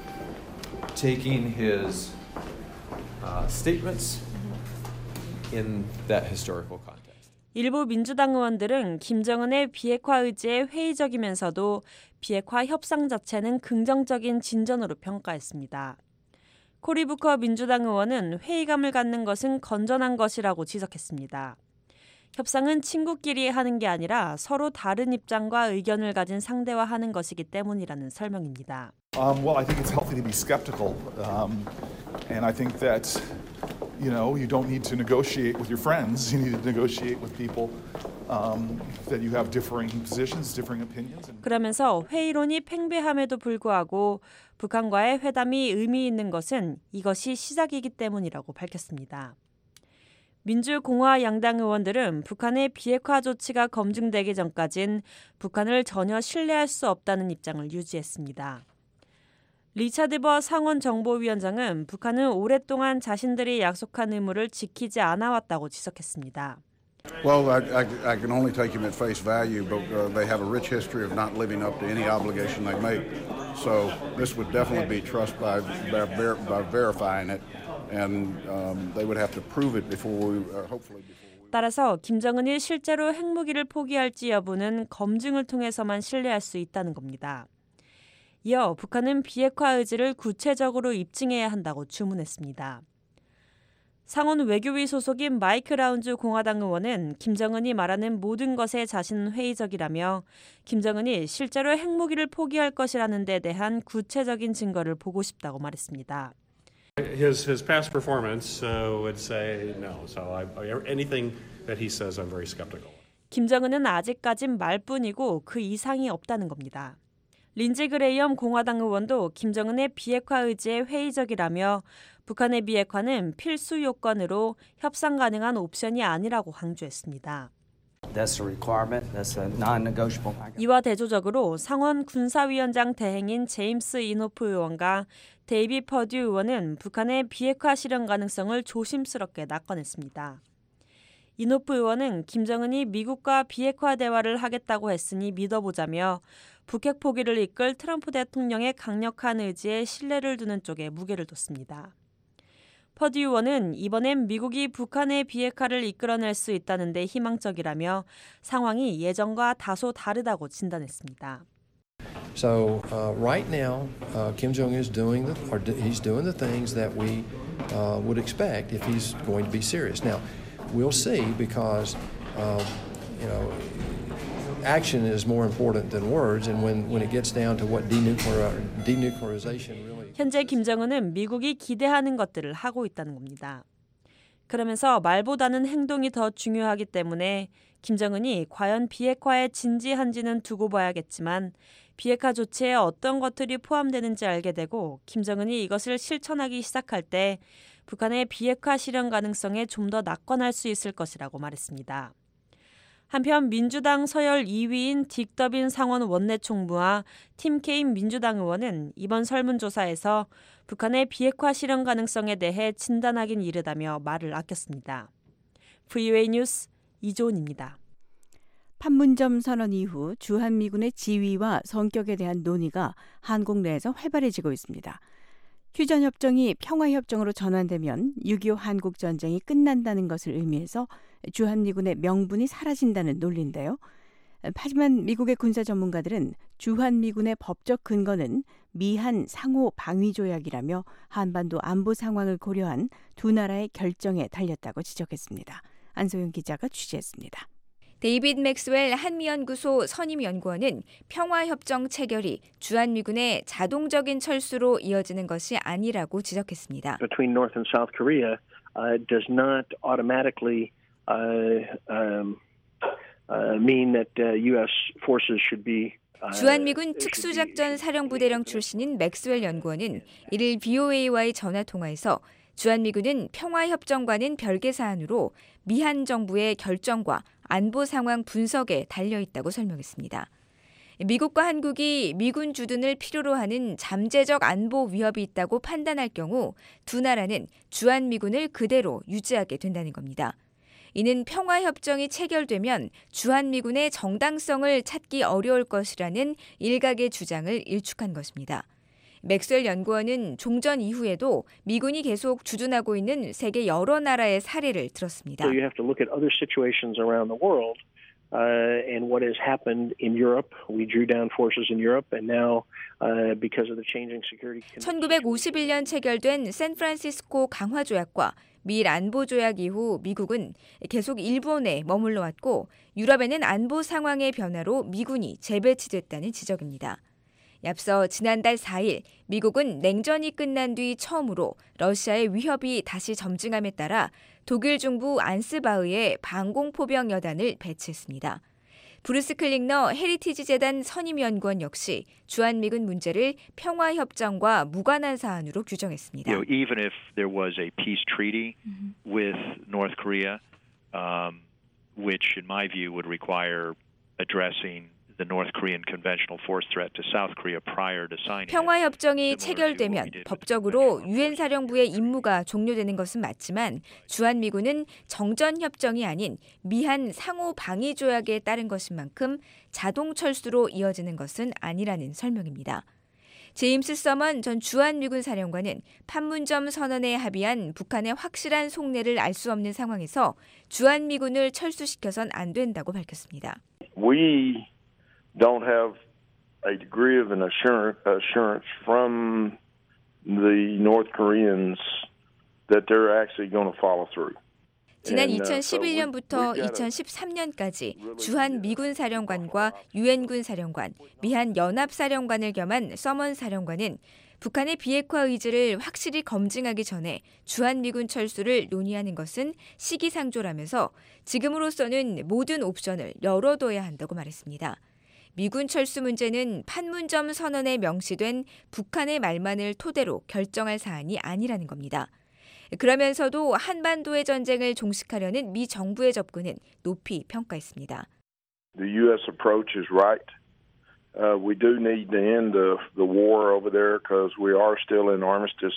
taking his statements in that historical context. 일부 민주당 의원들은 김정은의 비핵화 의지에 회의적이면서도 비핵화 협상 자체는 긍정적인 진전으로 평가했습니다. 코리 부커 민주당 의원은 회의감을 갖는 것은 건전한 것이라고 지적했습니다. 협상은 친구끼리 하는 게 아니라 서로 다른 입장과 의견을 가진 상대와 하는 것이기 때문이라는 설명입니다. Well, I think it's healthy to be skeptical, and I think that you don't need to negotiate with your friends. You need to negotiate with people that you have differing positions, differing opinions. 그러면서 회의론이 팽배함에도 불구하고 북한과의 회담이 의미 있는 것은 이것이 시작이기 때문이라고 밝혔습니다. 민주공화 양당 의원들은 북한의 비핵화 조치가 검증되기 전까진 북한을 전혀 신뢰할 수 없다는 입장을 유지했습니다. 리차드 버 상원 정보위원장은 북한은 오랫동안 자신들이 약속한 의무를 지키지 않아왔다고 지적했습니다. Well, I can only take him at face value, but they have a rich history of not living up to any obligation they make. So this would definitely be trust by verifying it, and they would have to prove it before we, hopefully. 따라서 김정은이 실제로 핵무기를 포기할지 여부는 검증을 통해서만 신뢰할 수 있다는 겁니다. 이어 북한은 비핵화 의지를 구체적으로 입증해야 한다고 주문했습니다. 상원 외교위 소속인 마이크 라운즈 공화당 의원은 김정은이 말하는 모든 것에 자신은 회의적이라며 김정은이 실제로 핵무기를 포기할 것이라는 데 대한 구체적인 증거를 보고 싶다고 말했습니다. His past performance would say no. So anything that he says, I'm very skeptical. 김정은은 아직까진 말뿐이고 그 이상이 없다는 겁니다. 린지 그레이엄 공화당 의원도 김정은의 비핵화 의지에 회의적이라며 북한의 비핵화는 필수 요건으로 협상 가능한 옵션이 아니라고 강조했습니다. That's a requirement. That's a non-negotiable. 이와 대조적으로 상원 군사위원장 대행인 제임스 인호프 의원과 데이비 퍼듀 의원은 북한의 비핵화 실현 가능성을 조심스럽게 낙관했습니다. 인호프 의원은 김정은이 미국과 비핵화 대화를 하겠다고 했으니 믿어보자며 북핵 포기를 이끌 트럼프 대통령의 강력한 의지에 신뢰를 두는 쪽에 무게를 뒀습니다. 퍼듀 의원은 이번엔 미국이 북한의 비핵화를 이끌어낼 수 있다는 데 희망적이라며 상황이 예전과 다소 다르다고 진단했습니다. So right now, Kim Jong is doing he's doing the things that we would expect if he's going to be serious. Now, we'll see because action is more important than words, and when it gets down to what denuclearization really. 현재 김정은은 미국이 기대하는 것들을 하고 있다는 겁니다. 그러면서 말보다는 행동이 더 중요하기 때문에 김정은이 과연 비핵화에 진지한지는 두고 봐야겠지만 비핵화 조치에 어떤 것들이 포함되는지 알게 되고 김정은이 이것을 실천하기 시작할 때 북한의 비핵화 실현 가능성에 좀 더 낙관할 수 있을 것이라고 말했습니다. 한편 민주당 서열 2위인 딕 더빈 상원 원내총무와 팀 케인 민주당 의원은 이번 설문조사에서 북한의 비핵화 실현 가능성에 대해 진단하긴 이르다며 말을 아꼈습니다. VOA 뉴스 이조은입니다. 판문점 선언 이후 주한미군의 지위와 성격에 대한 논의가 한국 내에서 활발해지고 있습니다. 휴전협정이 평화협정으로 전환되면 6.25 한국전쟁이 끝난다는 것을 의미해서 주한미군의 명분이 사라진다는 논리인데요. 하지만 미국의 군사 전문가들은 주한미군의 법적 근거는 미한 상호 방위조약이라며 한반도 안보 상황을 고려한 두 나라의 결정에 달렸다고 지적했습니다. 안소영 기자가 취재했습니다. 데이빗 맥스웰 한미연구소 선임연구원은 평화협정 체결이 주한미군의 자동적인 철수로 이어지는 것이 아니라고 지적했습니다. Between North and South Korea does not automatically mean that U.S. forces should be 주한미군 특수작전 사령부대령 출신인 맥스웰 연구원은 이를 VOA와의 전화통화에서 주한미군은 평화협정과는 별개 사안으로 미한 정부의 결정과 안보 상황 분석에 달려있다고 설명했습니다. 미국과 한국이 미군 주둔을 필요로 하는 잠재적 안보 위협이 있다고 판단할 경우 두 나라는 주한미군을 그대로 유지하게 된다는 겁니다. 이는 평화협정이 체결되면 주한미군의 정당성을 찾기 어려울 것이라는 일각의 주장을 일축한 것입니다. 맥스웰 연구원은 종전 이후에도 미군이 계속 주둔하고 있는 세계 여러 나라의 사례를 들었습니다. So you have to look at other situations around the world and what has happened in Europe. We drew down forces in Europe and now because of the changing security conditions. 1951년 체결된 샌프란시스코 강화조약과 미일 안보조약 이후 미국은 계속 일본에 머물러 왔고 유럽에는 안보 상황의 변화로 미군이 재배치됐다는 지적입니다. 앞서 지난달 4일 미국은 냉전이 끝난 뒤 처음으로 러시아의 위협이 다시 점증함에 따라 독일 중부 안스바흐에 방공포병 여단을 배치했습니다. 브루스 클링너 헤리티지 재단 선임연구원 역시 주한미군 문제를 평화협정과 무관한 사안으로 규정했습니다. Even if there was a peace treaty with North Korea, which in my view would require addressing the North Korean conventional force threat to South Korea prior to signing. 평화협정이 체결되면 법적으로 유엔 사령부의 임무가 종료되는 것은 맞지만 주한미군은 정전협정이 아닌 미한 상호 방위 조약에 따른 것인 만큼 자동 철수로 이어지는 것은 아니라는 설명입니다. 제임스 서먼 전 주한미군 사령관은 판문점 선언에 합의한 북한의 확실한 속내를 알 수 없는 상황에서 주한미군을 철수시켜선 안 된다고 밝혔습니다. We don't have a degree of an assurance from the North Koreans that they're actually going to follow through. 지난 2011년부터 2013년까지 주한 미군 사령관과 유엔군 사령관, 미한 연합사령관을 겸한 서먼 사령관은 북한의 비핵화 의지를 확실히 검증하기 전에 주한미군 철수를 논의하는 것은 시기상조라면서 지금으로서는 모든 옵션을 열어둬야 한다고 말했습니다. 미군 철수 문제는 판문점 선언에 명시된 북한의 말만을 토대로 결정할 사안이 아니라는 겁니다. 그러면서도 한반도의 전쟁을 종식하려는 미 정부의 접근은 높이 평가했습니다. The U.S. approach is right. We do need to end the war over there because we are still in armistice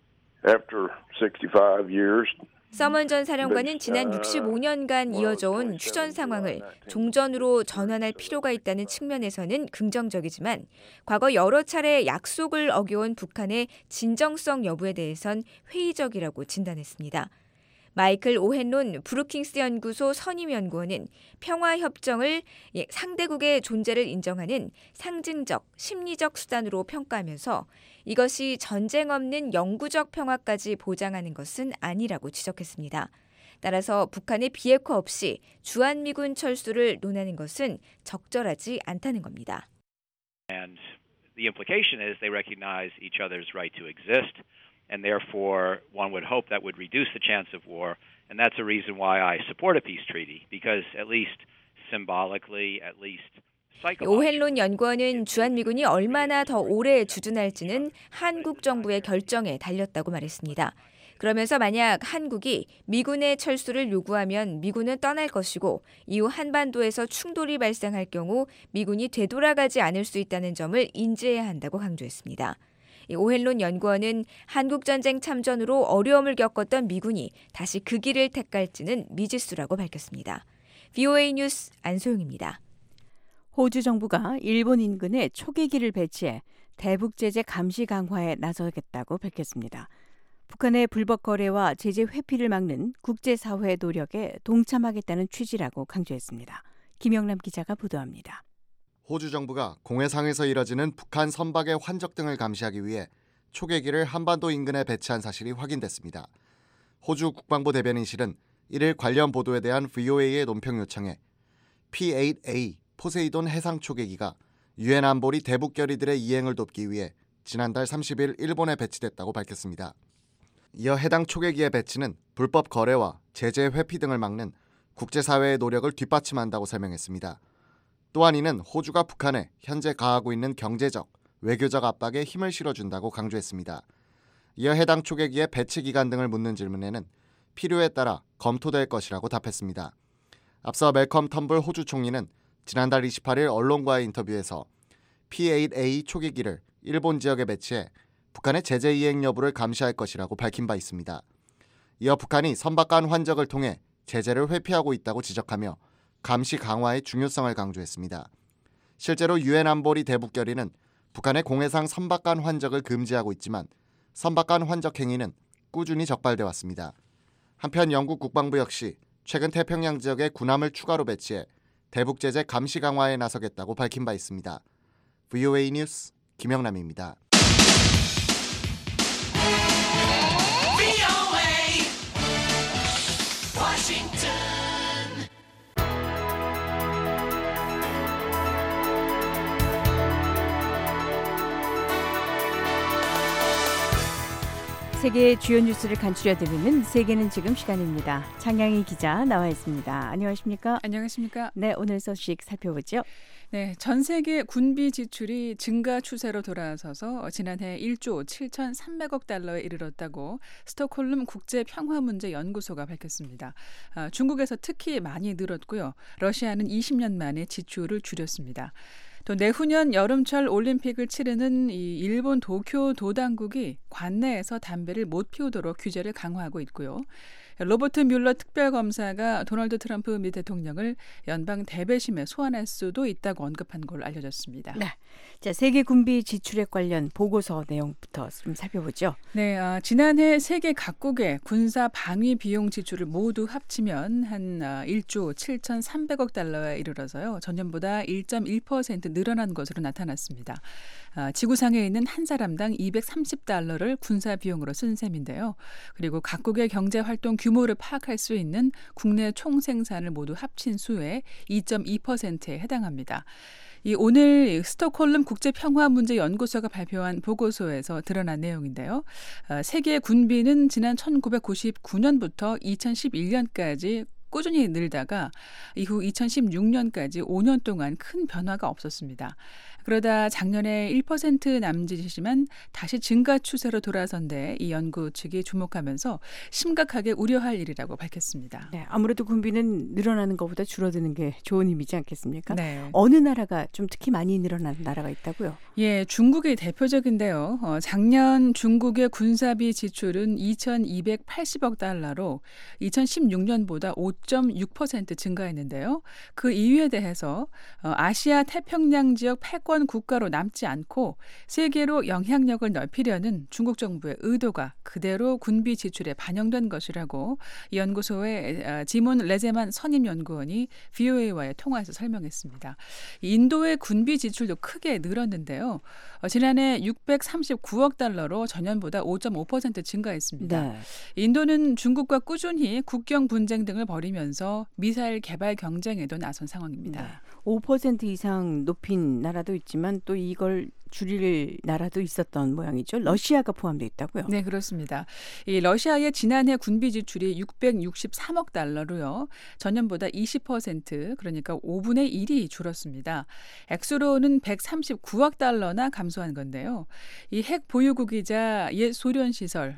after 65 years. 서먼 전 사령관은 지난 65년간 이어져온 휴전 상황을 종전으로 전환할 필요가 있다는 측면에서는 긍정적이지만 과거 여러 차례 약속을 어겨온 북한의 진정성 여부에 대해선 회의적이라고 진단했습니다. 마이클 오헨론 브루킹스 연구소 선임연구원은 평화협정을 상대국의 존재를 인정하는 상징적, 심리적 수단으로 평가하면서 이것이 전쟁 없는 영구적 평화까지 보장하는 것은 아니라고 지적했습니다. 따라서 북한의 비핵화 없이 주한미군 철수를 논하는 것은 적절하지 않다는 겁니다. And the implication is they recognize each other's right to exist. And therefore, one would hope that would reduce the chance of war. And that's a reason why I support a peace treaty, because at least symbolically, at least 오헨론 연구원은 주한미군이 얼마나 더 오래 주둔할지는 한국 정부의 결정에 달렸다고 말했습니다. 그러면서 만약 한국이 미군의 철수를 요구하면 미군은 떠날 것이고 이후 한반도에서 충돌이 발생할 경우 미군이 되돌아가지 않을 수 있다는 점을 인지해야 한다고 강조했습니다. 오헨론 연구원은 한국전쟁 참전으로 어려움을 겪었던 미군이 다시 그 길을 택할지는 미지수라고 밝혔습니다. VOA 뉴스 안소영입니다. 호주 정부가 일본 인근에 초계기를 배치해 대북 제재 감시 강화에 나서겠다고 밝혔습니다. 북한의 불법 거래와 제재 회피를 막는 국제사회의 노력에 동참하겠다는 취지라고 강조했습니다. 김영남 기자가 보도합니다. 호주 정부가 공해상에서 이뤄지는 북한 선박의 환적 등을 감시하기 위해 초계기를 한반도 인근에 배치한 사실이 확인됐습니다. 호주 국방부 대변인실은 1일 관련 보도에 대한 VOA의 논평 요청에 P-8A 포세이돈 해상 초계기가 유엔 안보리 대북 결의들의 이행을 돕기 위해 지난달 30일 일본에 배치됐다고 밝혔습니다. 이어 해당 초계기의 배치는 불법 거래와 제재 회피 등을 막는 국제사회의 노력을 뒷받침한다고 설명했습니다. 또한 이는 호주가 북한에 현재 가하고 있는 경제적, 외교적 압박에 힘을 실어준다고 강조했습니다. 이어 해당 초계기의 배치 기간 등을 묻는 질문에는 필요에 따라 검토될 것이라고 답했습니다. 앞서 멜컴 텀블 호주 총리는 지난달 28일 언론과의 인터뷰에서 P-8A 초계기를 일본 지역에 배치해 북한의 제재 이행 여부를 감시할 것이라고 밝힌 바 있습니다. 이어 북한이 선박 간 환적을 통해 제재를 회피하고 있다고 지적하며 감시 강화의 중요성을 강조했습니다. 실제로 유엔 안보리 대북 결의는 북한의 공해상 선박 간 환적을 금지하고 있지만 선박 간 환적 행위는 꾸준히 적발돼 왔습니다. 한편 영국 국방부 역시 최근 태평양 지역에 군함을 추가로 배치해 대북 제재 감시 강화에 나서겠다고 밝힌 바 있습니다. VOA 뉴스 김영남입니다. 세계의 주요 뉴스를 간추려드리는 세계는 지금 시간입니다. 장량희 기자 나와 있습니다. 안녕하십니까? 안녕하십니까? 네, 오늘 소식 살펴보죠. 네, 전 세계 군비 지출이 증가 추세로 돌아서서 지난해 1조 7,300억 달러에 이르렀다고 스톡홀름 국제평화문제연구소가 밝혔습니다. 중국에서 특히 많이 늘었고요. 러시아는 20년 만에 지출을 줄였습니다. 또 내후년 여름철 올림픽을 치르는 이 일본 도쿄 도당국이 관내에서 담배를 못 피우도록 규제를 강화하고 있고요. 로버트 뮬러 특별검사가 도널드 트럼프 미 대통령을 연방 대배심에 소환할 수도 있다고 언급한 걸로 알려졌습니다. 네, 자 세계 군비 지출에 관련 보고서 내용부터 좀 살펴보죠. 네, 지난해 세계 각국의 군사 방위 비용 지출을 모두 합치면 한 1조 7,300억 달러에 이르러서요. 전년보다 1.1% 늘어난 것으로 나타났습니다. 지구상에 있는 한 사람당 230달러를 군사 비용으로 쓴 셈인데요. 그리고 각국의 경제 활동 규모를 파악할 수 있는 국내 총생산을 모두 합친 수의 2.2%에 해당합니다. 오늘 스톡홀름 국제평화문제연구소가 발표한 보고서에서 드러난 내용인데요. 세계 군비는 지난 1999년부터 2011년까지 꾸준히 늘다가 이후 2016년까지 5년 동안 큰 변화가 없었습니다. 그러다 작년에 1% 남짓이지만 다시 증가 추세로 돌아선 데 이 연구 측이 주목하면서 심각하게 우려할 일이라고 밝혔습니다. 네, 아무래도 군비는 늘어나는 것보다 줄어드는 게 좋은 힘이지 않겠습니까? 네. 어느 나라가 좀 특히 많이 늘어나는 나라가 있다고요? 예, 중국이 대표적인데요. 작년 중국의 군사비 지출은 2,280억 달러로 2016년보다 5.6% 증가했는데요. 그 이유에 대해서 아시아 태평양 지역 패권 국가로 남지 않고 세계로 영향력을 넓히려는 중국 정부의 의도가 그대로 군비 지출에 반영된 것이라고 이 연구소의 지문 레제만 선임연구원이 VOA와의 통화에서 설명했습니다. 인도의 군비 지출도 크게 늘었는데요. 지난해 639억 달러로 전년보다 5.5% 증가했습니다. 네. 인도는 중국과 꾸준히 국경 분쟁 등을 벌이면서 미사일 개발 경쟁에도 나선 상황입니다. 네. 5% 이상 높인 나라도 있지만 또 이걸 줄일 나라도 있었던 모양이죠. 러시아가 포함되어 있다고요? 네, 그렇습니다. 이 러시아의 지난해 군비 지출이 663억 달러로요. 전년보다 20% 그러니까 5분의 1이 줄었습니다. 액수로는 139억 달러나 감소한 건데요. 이 핵 보유국이자 옛 소련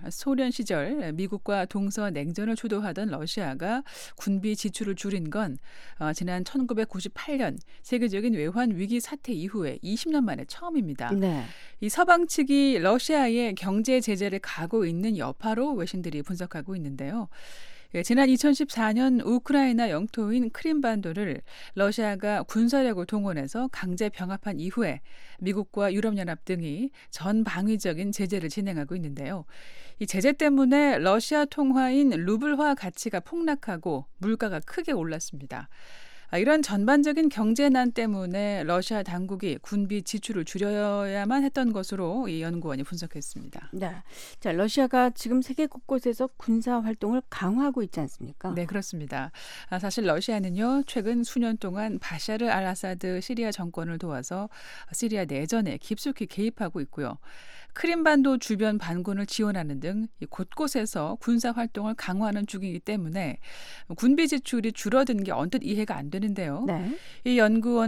시절 미국과 동서 냉전을 주도하던 러시아가 군비 지출을 줄인 건 지난 1998년 세계적인 외환 위기 사태 이후에 20년 만에 처음입니다. 네. 이 서방 측이 러시아에 경제 제재를 가하고 있는 여파로 외신들이 분석하고 있는데요. 예, 지난 2014년 우크라이나 영토인 크림반도를 러시아가 군사력을 동원해서 강제 병합한 이후에 미국과 유럽연합 등이 전방위적인 제재를 진행하고 있는데요. 이 제재 때문에 러시아 통화인 루블화 가치가 폭락하고 물가가 크게 올랐습니다. 이런 전반적인 경제난 때문에 러시아 당국이 군비 지출을 줄여야만 했던 것으로 이 연구원이 분석했습니다. 네, 자 러시아가 지금 세계 곳곳에서 군사 활동을 강화하고 있지 않습니까? 네, 그렇습니다. 사실 러시아는요 최근 수년 동안 바샤르 알 아사드 시리아 정권을 도와서 시리아 내전에 깊숙이 개입하고 있고요. 크림반도 주변 반군을 지원하는 등 곳곳에서 군사 활동을 강화하는 중이기 때문에 군비 지출이 줄어든 게 언뜻 이해가 안 되는데요. 네. 이 연구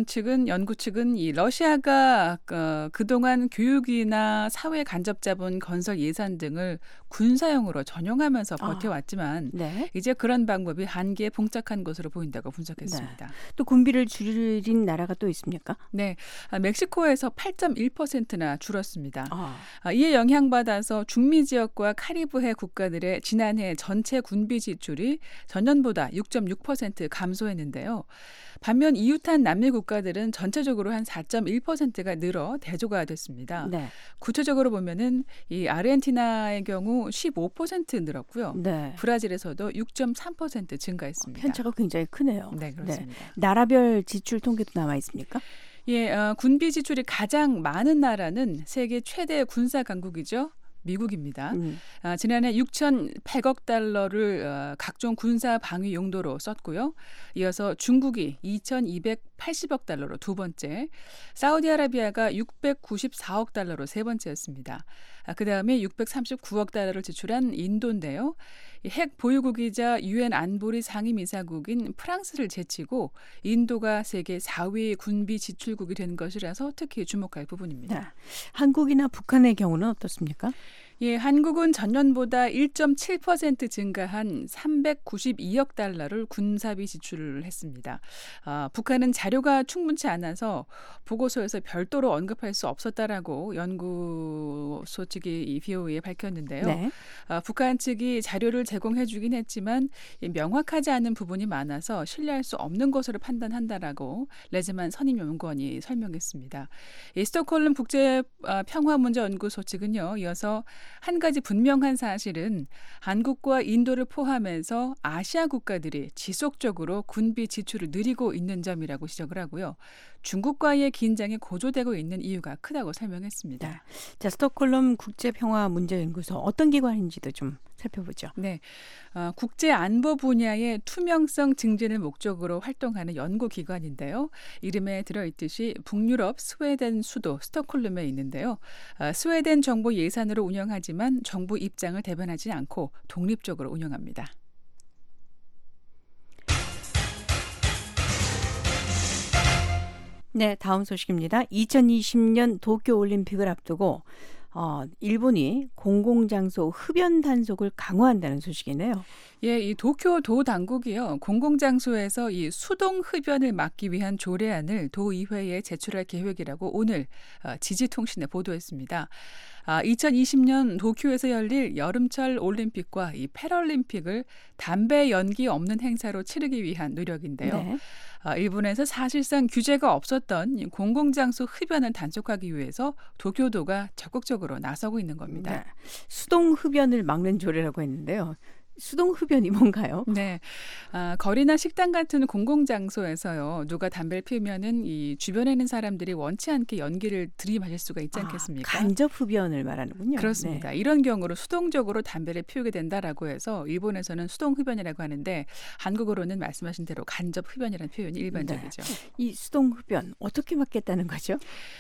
측은 이 러시아가 그동안 교육이나 사회 간접 자본 건설 예산 등을 군사용으로 전용하면서 버텨왔지만 네. 이제 그런 방법이 한계에 봉착한 것으로 보인다고 분석했습니다. 네. 또 군비를 줄인 나라가 또 있습니까? 네, 멕시코에서 8.1%나 줄었습니다. 이에 영향받아서 중미 지역과 카리브해 국가들의 지난해 전체 군비 지출이 전년보다 6.6% 감소했는데요. 반면 이웃한 남미 국가들은 전체적으로 한 4.1%가 늘어 대조가 됐습니다. 네. 구체적으로 보면은 이 아르헨티나의 경우 15% 늘었고요. 네. 브라질에서도 6.3% 증가했습니다. 편차가 굉장히 크네요. 네, 그렇습니다. 네. 나라별 지출 통계도 남아 있습니까? 예, 군비 지출이 가장 많은 나라는 세계 최대 군사 강국이죠. 미국입니다. 지난해 6,100억 달러를 각종 군사 방위 용도로 썼고요. 이어서 중국이 2,280억 달러로 두 번째, 사우디아라비아가 694억 달러로 세 번째였습니다. 그다음에 639억 달러를 지출한 인도인데요. 핵 보유국이자 유엔 안보리 상임이사국인 프랑스를 제치고 인도가 세계 4위 군비 지출국이 된 것이라서 특히 주목할 부분입니다. 네. 한국이나 북한의 경우는 어떻습니까? 예, 한국은 전년보다 1.7% 증가한 392억 달러를 군사비 지출을 했습니다. 북한은 자료가 충분치 않아서 보고서에서 별도로 언급할 수 없었다라고 연구소 측이 이 VOA에 밝혔는데요. 네. 북한 측이 자료를 제공해 주긴 했지만 명확하지 않은 부분이 많아서 신뢰할 수 없는 것으로 판단한다라고 레즈만 선임연구원이 설명했습니다. 이 스톡홀름 국제평화문제연구소 측은요. 이어서 한 가지 분명한 사실은 한국과 인도를 포함해서 아시아 국가들이 지속적으로 군비 지출을 늘리고 있는 점이라고 지적을 하고요. 중국과의 긴장이 고조되고 있는 이유가 크다고 설명했습니다. 네. 자, 스톡홀름 국제평화문제연구소 어떤 기관인지도 좀 살펴보죠. 네, 국제 안보 분야의 투명성 증진을 목적으로 활동하는 연구기관인데요. 이름에 들어있듯이 북유럽 스웨덴 수도 스톡홀름에 있는데요. 스웨덴 정부 예산으로 운영하지만 정부 입장을 대변하지 않고 독립적으로 운영합니다. 네, 다음 소식입니다. 2020년 도쿄올림픽을 앞두고 일본이 공공장소 흡연 단속을 강화한다는 소식이네요. 예, 이 도쿄도 당국이요. 공공장소에서 이 수동 흡연을 막기 위한 조례안을 도의회에 제출할 계획이라고 오늘 지지통신에 보도했습니다. 2020년 도쿄에서 열릴 여름철 올림픽과 이 패럴림픽을 담배 연기 없는 행사로 치르기 위한 노력인데요. 네. 일본에서 사실상 규제가 없었던 공공장소 흡연을 단속하기 위해서 도쿄도가 적극적으로 나서고 있는 겁니다. 네. 수동 흡연을 막는 조례라고 했는데요. 수동 흡연이 뭔가요? 네, 거리나 식당 같은 공공장소에서요, 누가 담배를 피우면은 이 주변에 있는 사람들이 원치 않게 연기를 들이마실 수가 있지 않겠습니까? 간접 흡연을 말하는군요. 그렇습니다. 네. 이런 경우로 수동적으로 담배를 피우게 된다라고 해서 일본에서는 수동 흡연이라고 하는데 한국어로는 말씀하신 대로 간접 흡연이라는 표현이 일반적이죠. 네. 이 수동 흡연 어떻게 막겠다는 거죠?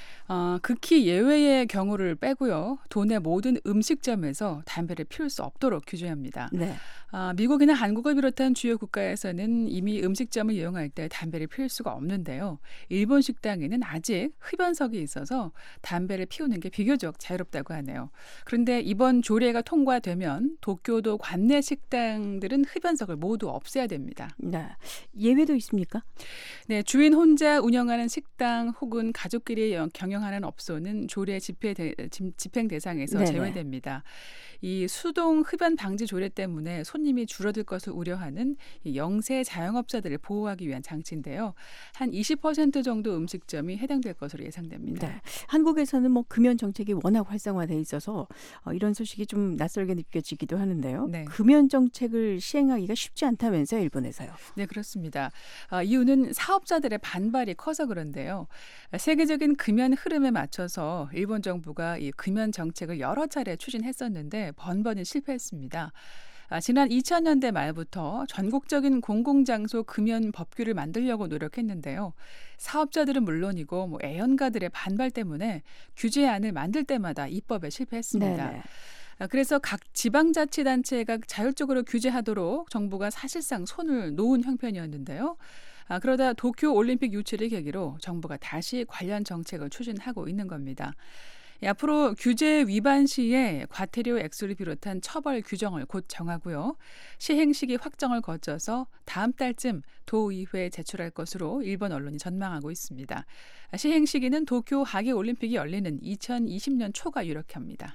극히 예외의 경우를 빼고요. 도내 모든 음식점에서 담배를 피울 수 없도록 규제합니다. 네. 미국이나 한국을 비롯한 주요 국가에서는 이미 음식점을 이용할 때 담배를 피울 수가 없는데요. 일본 식당에는 아직 흡연석이 있어서 담배를 피우는 게 비교적 자유롭다고 하네요. 그런데 이번 조례가 통과되면 도쿄도 관내 식당들은 흡연석을 모두 없애야 됩니다. 네. 예외도 있습니까? 네, 주인 혼자 운영하는 식당 혹은 가족끼리 경영하는 업소는 조례 집행 대상에서 네네. 제외됩니다. 이 수동 흡연 방지 조례 때문에 손님이 줄어들 것을 우려하는 이 영세 자영업자들을 보호하기 위한 장치인데요. 한 20% 정도 음식점이 해당될 것으로 예상됩니다. 네. 한국에서는 금연 정책이 워낙 활성화돼 있어서 이런 소식이 좀 낯설게 느껴지기도 하는데요. 네. 금연 정책을 시행하기가 쉽지 않다면서요, 일본에서요? 네, 그렇습니다. 이유는 사업자들의 반발이 커서 그런데요. 세계적인 금연 흐름에 맞춰서 일본 정부가 이 금연 정책을 여러 차례 추진했었는데 번번이 실패했습니다. 지난 2000년대 말부터 전국적인 공공장소 금연 법규를 만들려고 노력했는데요. 사업자들은 물론이고 애연가들의 반발 때문에 규제안을 만들 때마다 입법에 실패했습니다. 네네. 그래서 각 지방자치단체가 자율적으로 규제하도록 정부가 사실상 손을 놓은 형편이었는데요. 그러다 도쿄올림픽 유치를 계기로 정부가 다시 관련 정책을 추진하고 있는 겁니다. 앞으로 규제 위반 시에 과태료 액수를 비롯한 처벌 규정을 곧 정하고요. 시행 시기 확정을 거쳐서 다음 달쯤 도의회에 제출할 것으로 일본 언론이 전망하고 있습니다. 시행 시기는 도쿄 하계올림픽이 열리는 2020년 초가 유력합니다.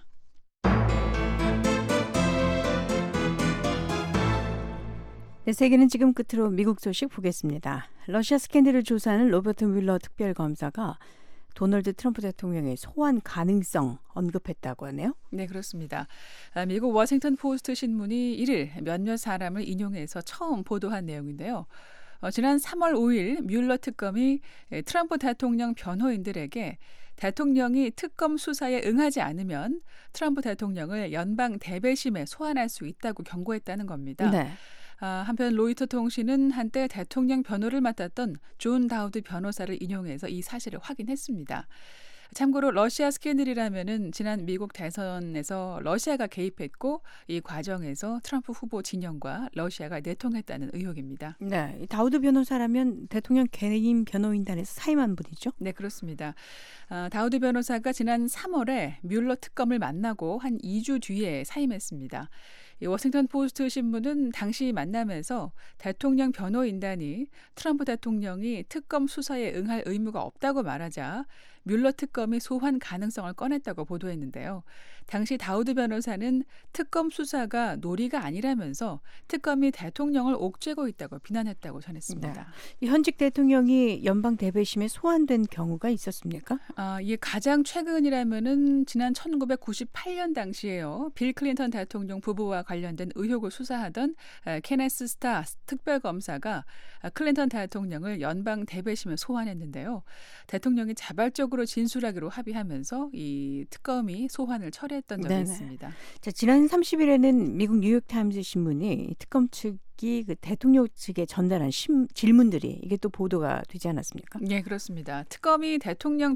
네, 세계는 지금 끝으로 미국 소식 보겠습니다. 러시아 스캔들을 조사하는 로버트 뮬러 특별검사가 도널드 트럼프 대통령의 소환 가능성 언급했다고 하네요. 네, 그렇습니다. 미국 워싱턴 포스트 신문이 1일 몇몇 사람을 인용해서 처음 보도한 내용인데요. 지난 3월 5일 뮬러 특검이 트럼프 대통령 변호인들에게 대통령이 특검 수사에 응하지 않으면 트럼프 대통령을 연방 대배심에 소환할 수 있다고 경고했다는 겁니다. 네. 한편 로이터 통신은 한때 대통령 변호를 맡았던 존 다우드 변호사를 인용해서 이 사실을 확인했습니다. 참고로 러시아 스캔들이라면은 지난 미국 대선에서 러시아가 개입했고 이 과정에서 트럼프 후보 진영과 러시아가 내통했다는 의혹입니다. 네, 다우드 변호사라면 대통령 개인 변호인단에서 사임한 분이죠? 네, 그렇습니다. 다우드 변호사가 지난 3월에 뮬러 특검을 만나고 한 2주 뒤에 사임했습니다. 워싱턴 포스트 신문은 당시 만남에서 대통령 변호인단이 트럼프 대통령이 특검 수사에 응할 의무가 없다고 말하자 뮬러 특검이 소환 가능성을 꺼냈다고 보도했는데요. 당시 다우드 변호사는 특검 수사가 놀이가 아니라면서 특검이 대통령을 옥죄고 있다고 비난했다고 전했습니다. 네. 현직 대통령이 연방 대배심에 소환된 경우가 있었습니까? 이게 가장 최근이라면은 지난 1998년 당시에요. 빌 클린턴 대통령 부부와 관련된 의혹을 수사하던 케네스 스타 특별검사가 클린턴 대통령을 연방 대배심에 소환했는데요. 대통령이 자발적으로 진술하기로 합의하면서 이 특검이 소환을 철회했던 적이 있습니다. 자, 지난 30일에는 미국 뉴욕타임스 신문이 특검 측이 그 대통령 측에 전달한 질문들이 이게 또 보도가 되지 않았습니까? 네, 그렇습니다. 특검이 대통령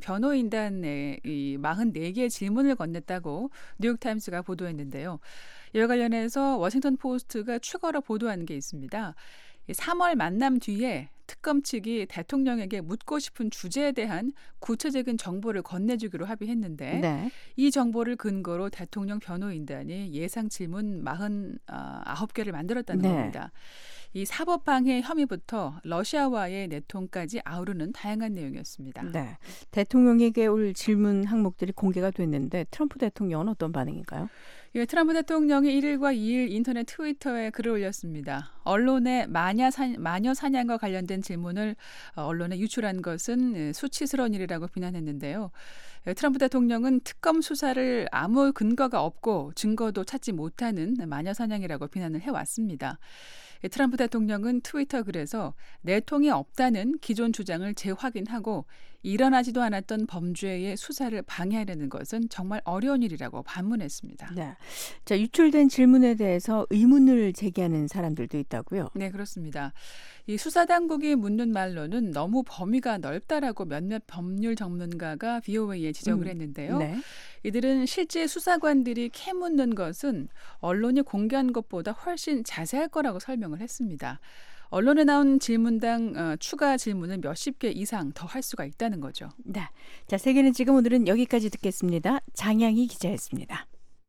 변호인단에 이 44개의 질문을 건넸다고 뉴욕타임스가 보도했는데요. 이와 관련해서 워싱턴 포스트가 추가로 보도한 게 있습니다. 3월 만남 뒤에 특검 측이 대통령에게 묻고 싶은 주제에 대한 구체적인 정보를 건네주기로 합의했는데 네. 이 정보를 근거로 대통령 변호인단이 예상 질문 49개를 만들었다는 네. 겁니다. 이 사법방해 혐의부터 러시아와의 내통까지 아우르는 다양한 내용이었습니다. 네. 대통령에게 올 질문 항목들이 공개가 됐는데 트럼프 대통령은 어떤 반응인가요? 예, 트럼프 대통령이 1일과 2일 인터넷 트위터에 글을 올렸습니다. 언론의 마녀 사냥과 관련된 질문을 언론에 유출한 것은 수치스러운 일이라고 비난했는데요. 트럼프 대통령은 특검 수사를 아무 근거가 없고 증거도 찾지 못하는 마녀 사냥이라고 비난을 해왔습니다. 트럼프 대통령은 트위터 글에서 내통이 없다는 기존 주장을 재확인하고 일어나지도 않았던 범죄의 수사를 방해하려는 것은 정말 어려운 일이라고 반문했습니다. 네. 자, 유출된 질문에 대해서 의문을 제기하는 사람들도 있다고요? 네, 그렇습니다. 이 수사당국이 묻는 말로는 너무 범위가 넓다라고 몇몇 법률 전문가가 VOA에 지적을 했는데요. 네. 이들은 실제 수사관들이 캐묻는 것은 언론이 공개한 것보다 훨씬 자세할 거라고 설명을 했습니다. 언론에 나온 질문당 추가 질문을 몇십 개 이상 더 할 수가 있다는 거죠. 네. 자, 세계는 지금 오늘은 여기까지 듣겠습니다. 장양희 기자였습니다.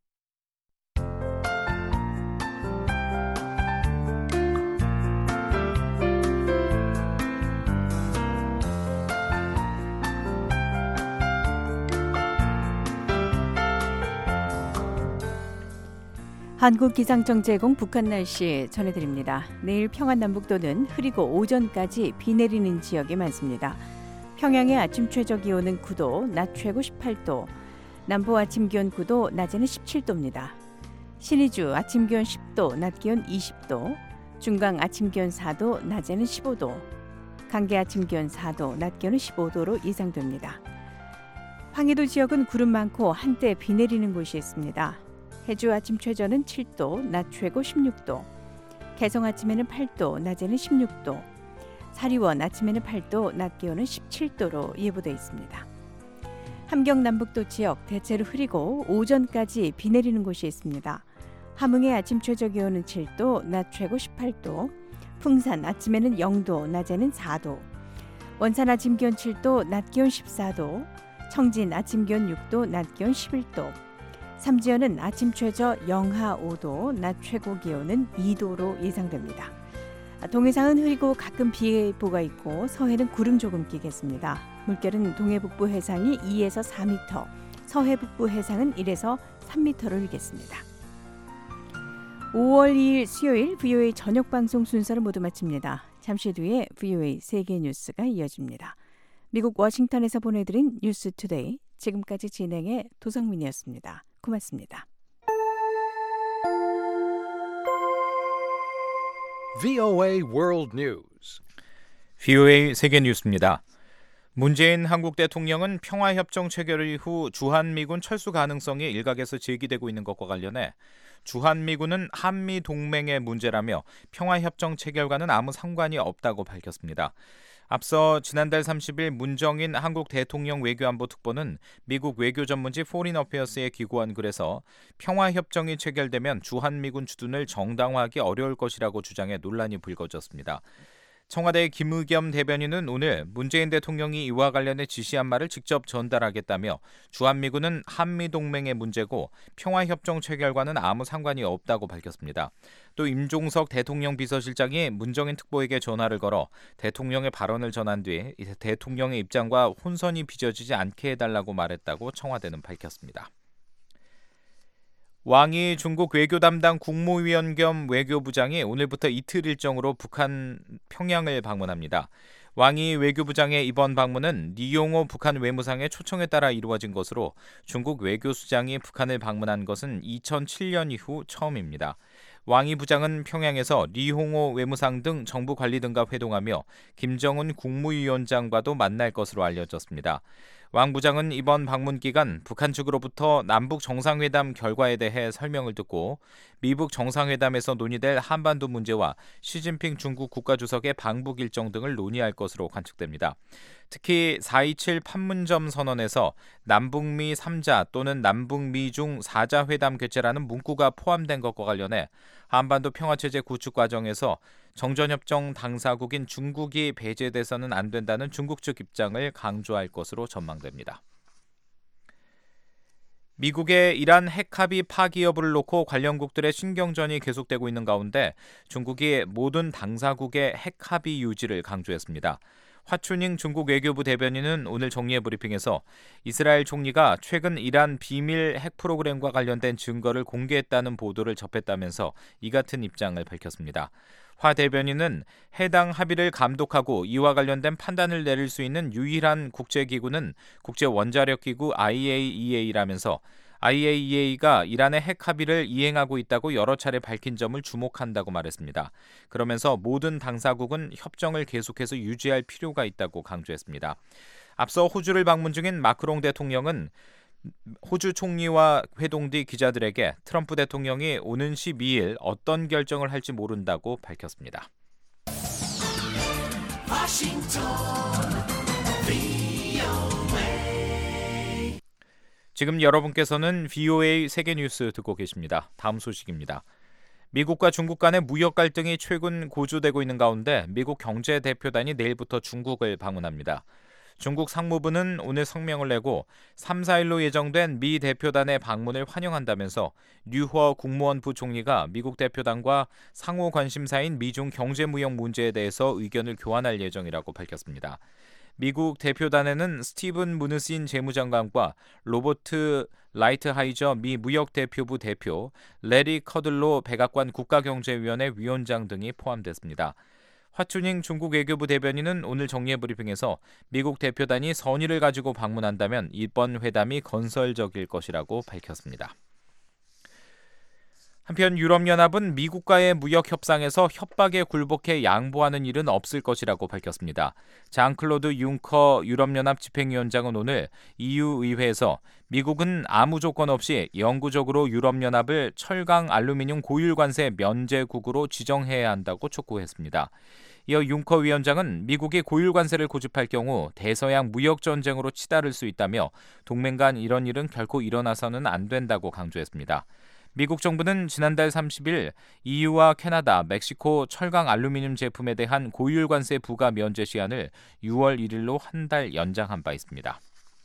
한국기상청 제공 북한 날씨 전해드립니다. 내일 평안 남북도는 흐리고 오전까지 비 내리는 지역이 많습니다. 평양의 아침 최저 기온은 9도, 낮 최고 18도, 남부 아침 기온 9도, 낮에는 17도입니다. 신의주 아침 기온 10도, 낮 기온 20도, 중강 아침 기온 4도, 낮에는 15도, 강계 아침 기온 4도, 낮 기온은 15도로 예상됩니다. 황해도 지역은 구름 많고 한때 비 내리는 곳이 있습니다. 해주 아침 최저는 7도, 낮 최고 16도, 개성 아침에는 8도, 낮에는 16도, 사리원 아침에는 8도, 낮 기온은 17도로 예보돼 있습니다. 함경 남북도 지역 대체로 흐리고 오전까지 비 내리는 곳이 있습니다. 함흥의 아침 최저 기온은 7도, 낮 최고 18도, 풍산 아침에는 0도, 낮에는 4도, 원산 아침 기온 7도, 낮 기온 14도, 청진 아침 기온 6도, 낮 기온 11도, 삼지연은 아침 최저 영하 5도, 낮 최고 기온은 2도로 예상됩니다. 동해상은 흐리고 가끔 비 예보가 있고 서해는 구름 조금 끼겠습니다. 물결은 동해북부 해상이 2에서 4m, 서해북부 해상은 1에서 3m로 일겠습니다. 5월 2일 수요일 VOA 저녁 방송 순서를 모두 마칩니다. 잠시 뒤에 VOA 세계 뉴스가 이어집니다. 미국 워싱턴에서 보내드린 뉴스 투데이, 지금까지 진행의 도성민이었습니다. 고맙습니다. VOA World News. VOA 세계 뉴스입니다. 문재인 한국 대통령은 평화협정 체결 이후 주한미군 철수 가능성이 일각에서 제기되고 있는 것과 관련해 주한미군은 한미동맹의 문제라며 평화협정 체결과는 아무 상관이 없다고 밝혔습니다. 앞서 지난달 30일 문정인 한국 대통령 외교안보 특보는 미국 외교 전문지 포린 어페어스에 기고한 글에서 평화협정이 체결되면 주한미군 주둔을 정당화하기 어려울 것이라고 주장해 논란이 불거졌습니다. 청와대 김의겸 대변인은 오늘 문재인 대통령이 이와 관련해 지시한 말을 직접 전달하겠다며 주한미군은 한미동맹의 문제고 평화협정 체결과는 아무 상관이 없다고 밝혔습니다. 또 임종석 대통령 비서실장이 문정인 특보에게 전화를 걸어 대통령의 발언을 전한 뒤 대통령의 입장과 혼선이 빚어지지 않게 해달라고 말했다고 청와대는 밝혔습니다. 왕이 중국 외교 담당 국무위원 겸 외교부장이 오늘부터 이틀 일정으로 북한 평양을 방문합니다. 왕이 외교부장의 이번 방문은 리용호 북한 외무상의 초청에 따라 이루어진 것으로 중국 외교수장이 북한을 방문한 것은 2007년 이후 처음입니다. 왕이 부장은 평양에서 리홍호 외무상 등 정부 관리 등과 회동하며 김정은 국무위원장과도 만날 것으로 알려졌습니다. 왕 부장은 이번 방문 기간 북한 측으로부터 남북 정상회담 결과에 대해 설명을 듣고 미북 정상회담에서 논의될 한반도 문제와 시진핑 중국 국가주석의 방북 일정 등을 논의할 것으로 관측됩니다. 특히 4.27 판문점 선언에서 남북미 3자 또는 남북미중 4자 회담 개최라는 문구가 포함된 것과 관련해 한반도 평화체제 구축 과정에서 정전협정 당사국인 중국이 배제돼서는 안 된다는 중국 측 입장을 강조할 것으로 전망됩니다. 미국의 이란 핵 합의 파기 여부를 놓고 관련국들의 신경전이 계속되고 있는 가운데 중국이 모든 당사국의 핵 합의 유지를 강조했습니다. 화춘잉 중국 외교부 대변인은 오늘 정례 브리핑에서 이스라엘 총리가 최근 이란 비밀 핵 프로그램과 관련된 증거를 공개했다는 보도를 접했다면서 이 같은 입장을 밝혔습니다. 화 대변인은 해당 합의를 감독하고 이와 관련된 판단을 내릴 수 있는 유일한 국제기구는 국제원자력기구 IAEA라면서 IAEA가 이란의 핵 합의를 이행하고 있다고 여러 차례 밝힌 점을 주목한다고 말했습니다. 그러면서 모든 당사국은 협정을 계속해서 유지할 필요가 있다고 강조했습니다. 앞서 호주를 방문 중인 마크롱 대통령은 호주 총리와 회동 뒤 기자들에게 트럼프 대통령이 오는 12일 어떤 결정을 할지 모른다고 밝혔습니다. 지금 여러분께서는 VOA 세계뉴스 듣고 계십니다. 다음 소식입니다. 미국과 중국 간의 무역 갈등이 최근 고조되고 있는 가운데 미국 경제대표단이 내일부터 중국을 방문합니다. 중국 상무부는 오늘 성명을 내고 3, 4일로 예정된 미 대표단의 방문을 환영한다면서 류허 국무원 부총리가 미국 대표단과 상호 관심사인 미중 경제무역 문제에 대해서 의견을 교환할 예정이라고 밝혔습니다. 미국 대표단에는 스티븐 무누신 재무장관과 로버트 라이트하이저 미 무역대표부 대표, 레리 커들로 백악관 국가경제위원회 위원장 등이 포함됐습니다. 화춘잉 중국 외교부 대변인은 오늘 정례 브리핑에서 미국 대표단이 선의를 가지고 방문한다면 이번 회담이 건설적일 것이라고 밝혔습니다. 한편 유럽연합은 미국과의 무역 협상에서 협박에 굴복해 양보하는 일은 없을 것이라고 밝혔습니다. 장클로드 융커 유럽연합 집행위원장은 오늘 EU 의회에서 미국은 아무 조건 없이 영구적으로 유럽연합을 철강 알루미늄 고율 관세 면제국으로 지정해야 한다고 촉구했습니다. 이어 융커 위원장은 미국이 고율 관세를 고집할 경우 대서양 무역 전쟁으로 치달을 수 있다며 동맹 간 이런 일은 결코 일어나서는 안 된다고 강조했습니다. 미국 정부는 지난달 30일 EU와 캐나다, 멕시코 철강 알루미늄 제품에 대한 고율 관세 부과 면제 시한을 6월 1일로 한 달 연장한 바 있습니다.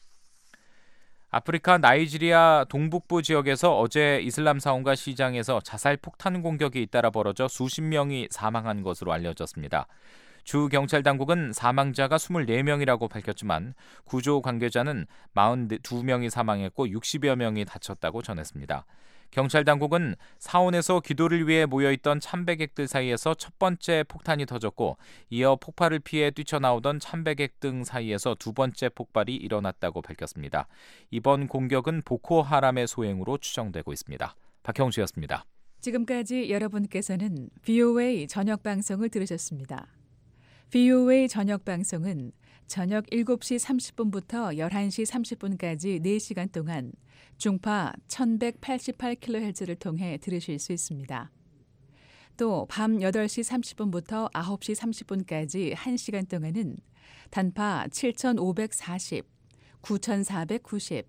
아프리카 나이지리아 동북부 지역에서 어제 이슬람 사원과 시장에서 자살 폭탄 공격이 잇따라 벌어져 수십 명이 사망한 것으로 알려졌습니다. 주 경찰 당국은 사망자가 24명이라고 밝혔지만 구조 관계자는 42명이 사망했고 60여 명이 다쳤다고 전했습니다. 경찰 당국은 사원에서 기도를 위해 모여있던 참배객들 사이에서 첫 번째 폭탄이 터졌고 이어 폭발을 피해 뛰쳐나오던 참배객 등 사이에서 두 번째 폭발이 일어났다고 밝혔습니다. 이번 공격은 보코하람의 소행으로 추정되고 있습니다. 박형주였습니다. 지금까지 여러분께서는 VOA 저녁 방송을 들으셨습니다. VOA 저녁 방송은 저녁 7시 30분부터 11시 30분까지 4시간 동안 중파 1188kHz를 통해 들으실 수 있습니다. 또 밤 8시 30분부터 9시 30분까지 1시간 동안은 단파 7540, 9490,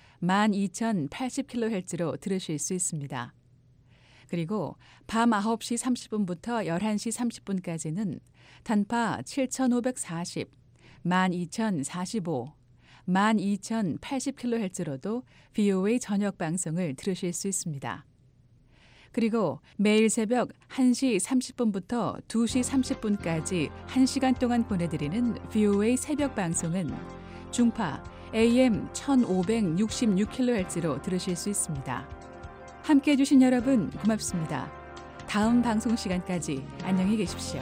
12080kHz로 들으실 수 있습니다. 그리고 밤 9시 30분부터 11시 30분까지는 단파 7540, 12045, 12080kHz로도 VOA 저녁 방송을 들으실 수 있습니다. 그리고 매일 새벽 1시 30분부터 2시 30분까지 1시간 동안 보내드리는 VOA 새벽 방송은 중파 AM 1566kHz로 들으실 수 있습니다. 함께해 주신 여러분 고맙습니다. 다음 방송 시간까지 안녕히 계십시오.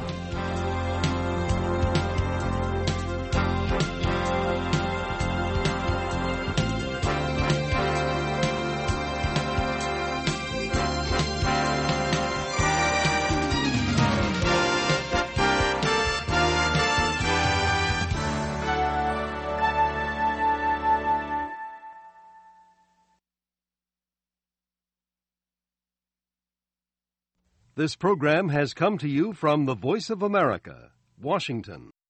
This program has come to you from the Voice of America, Washington.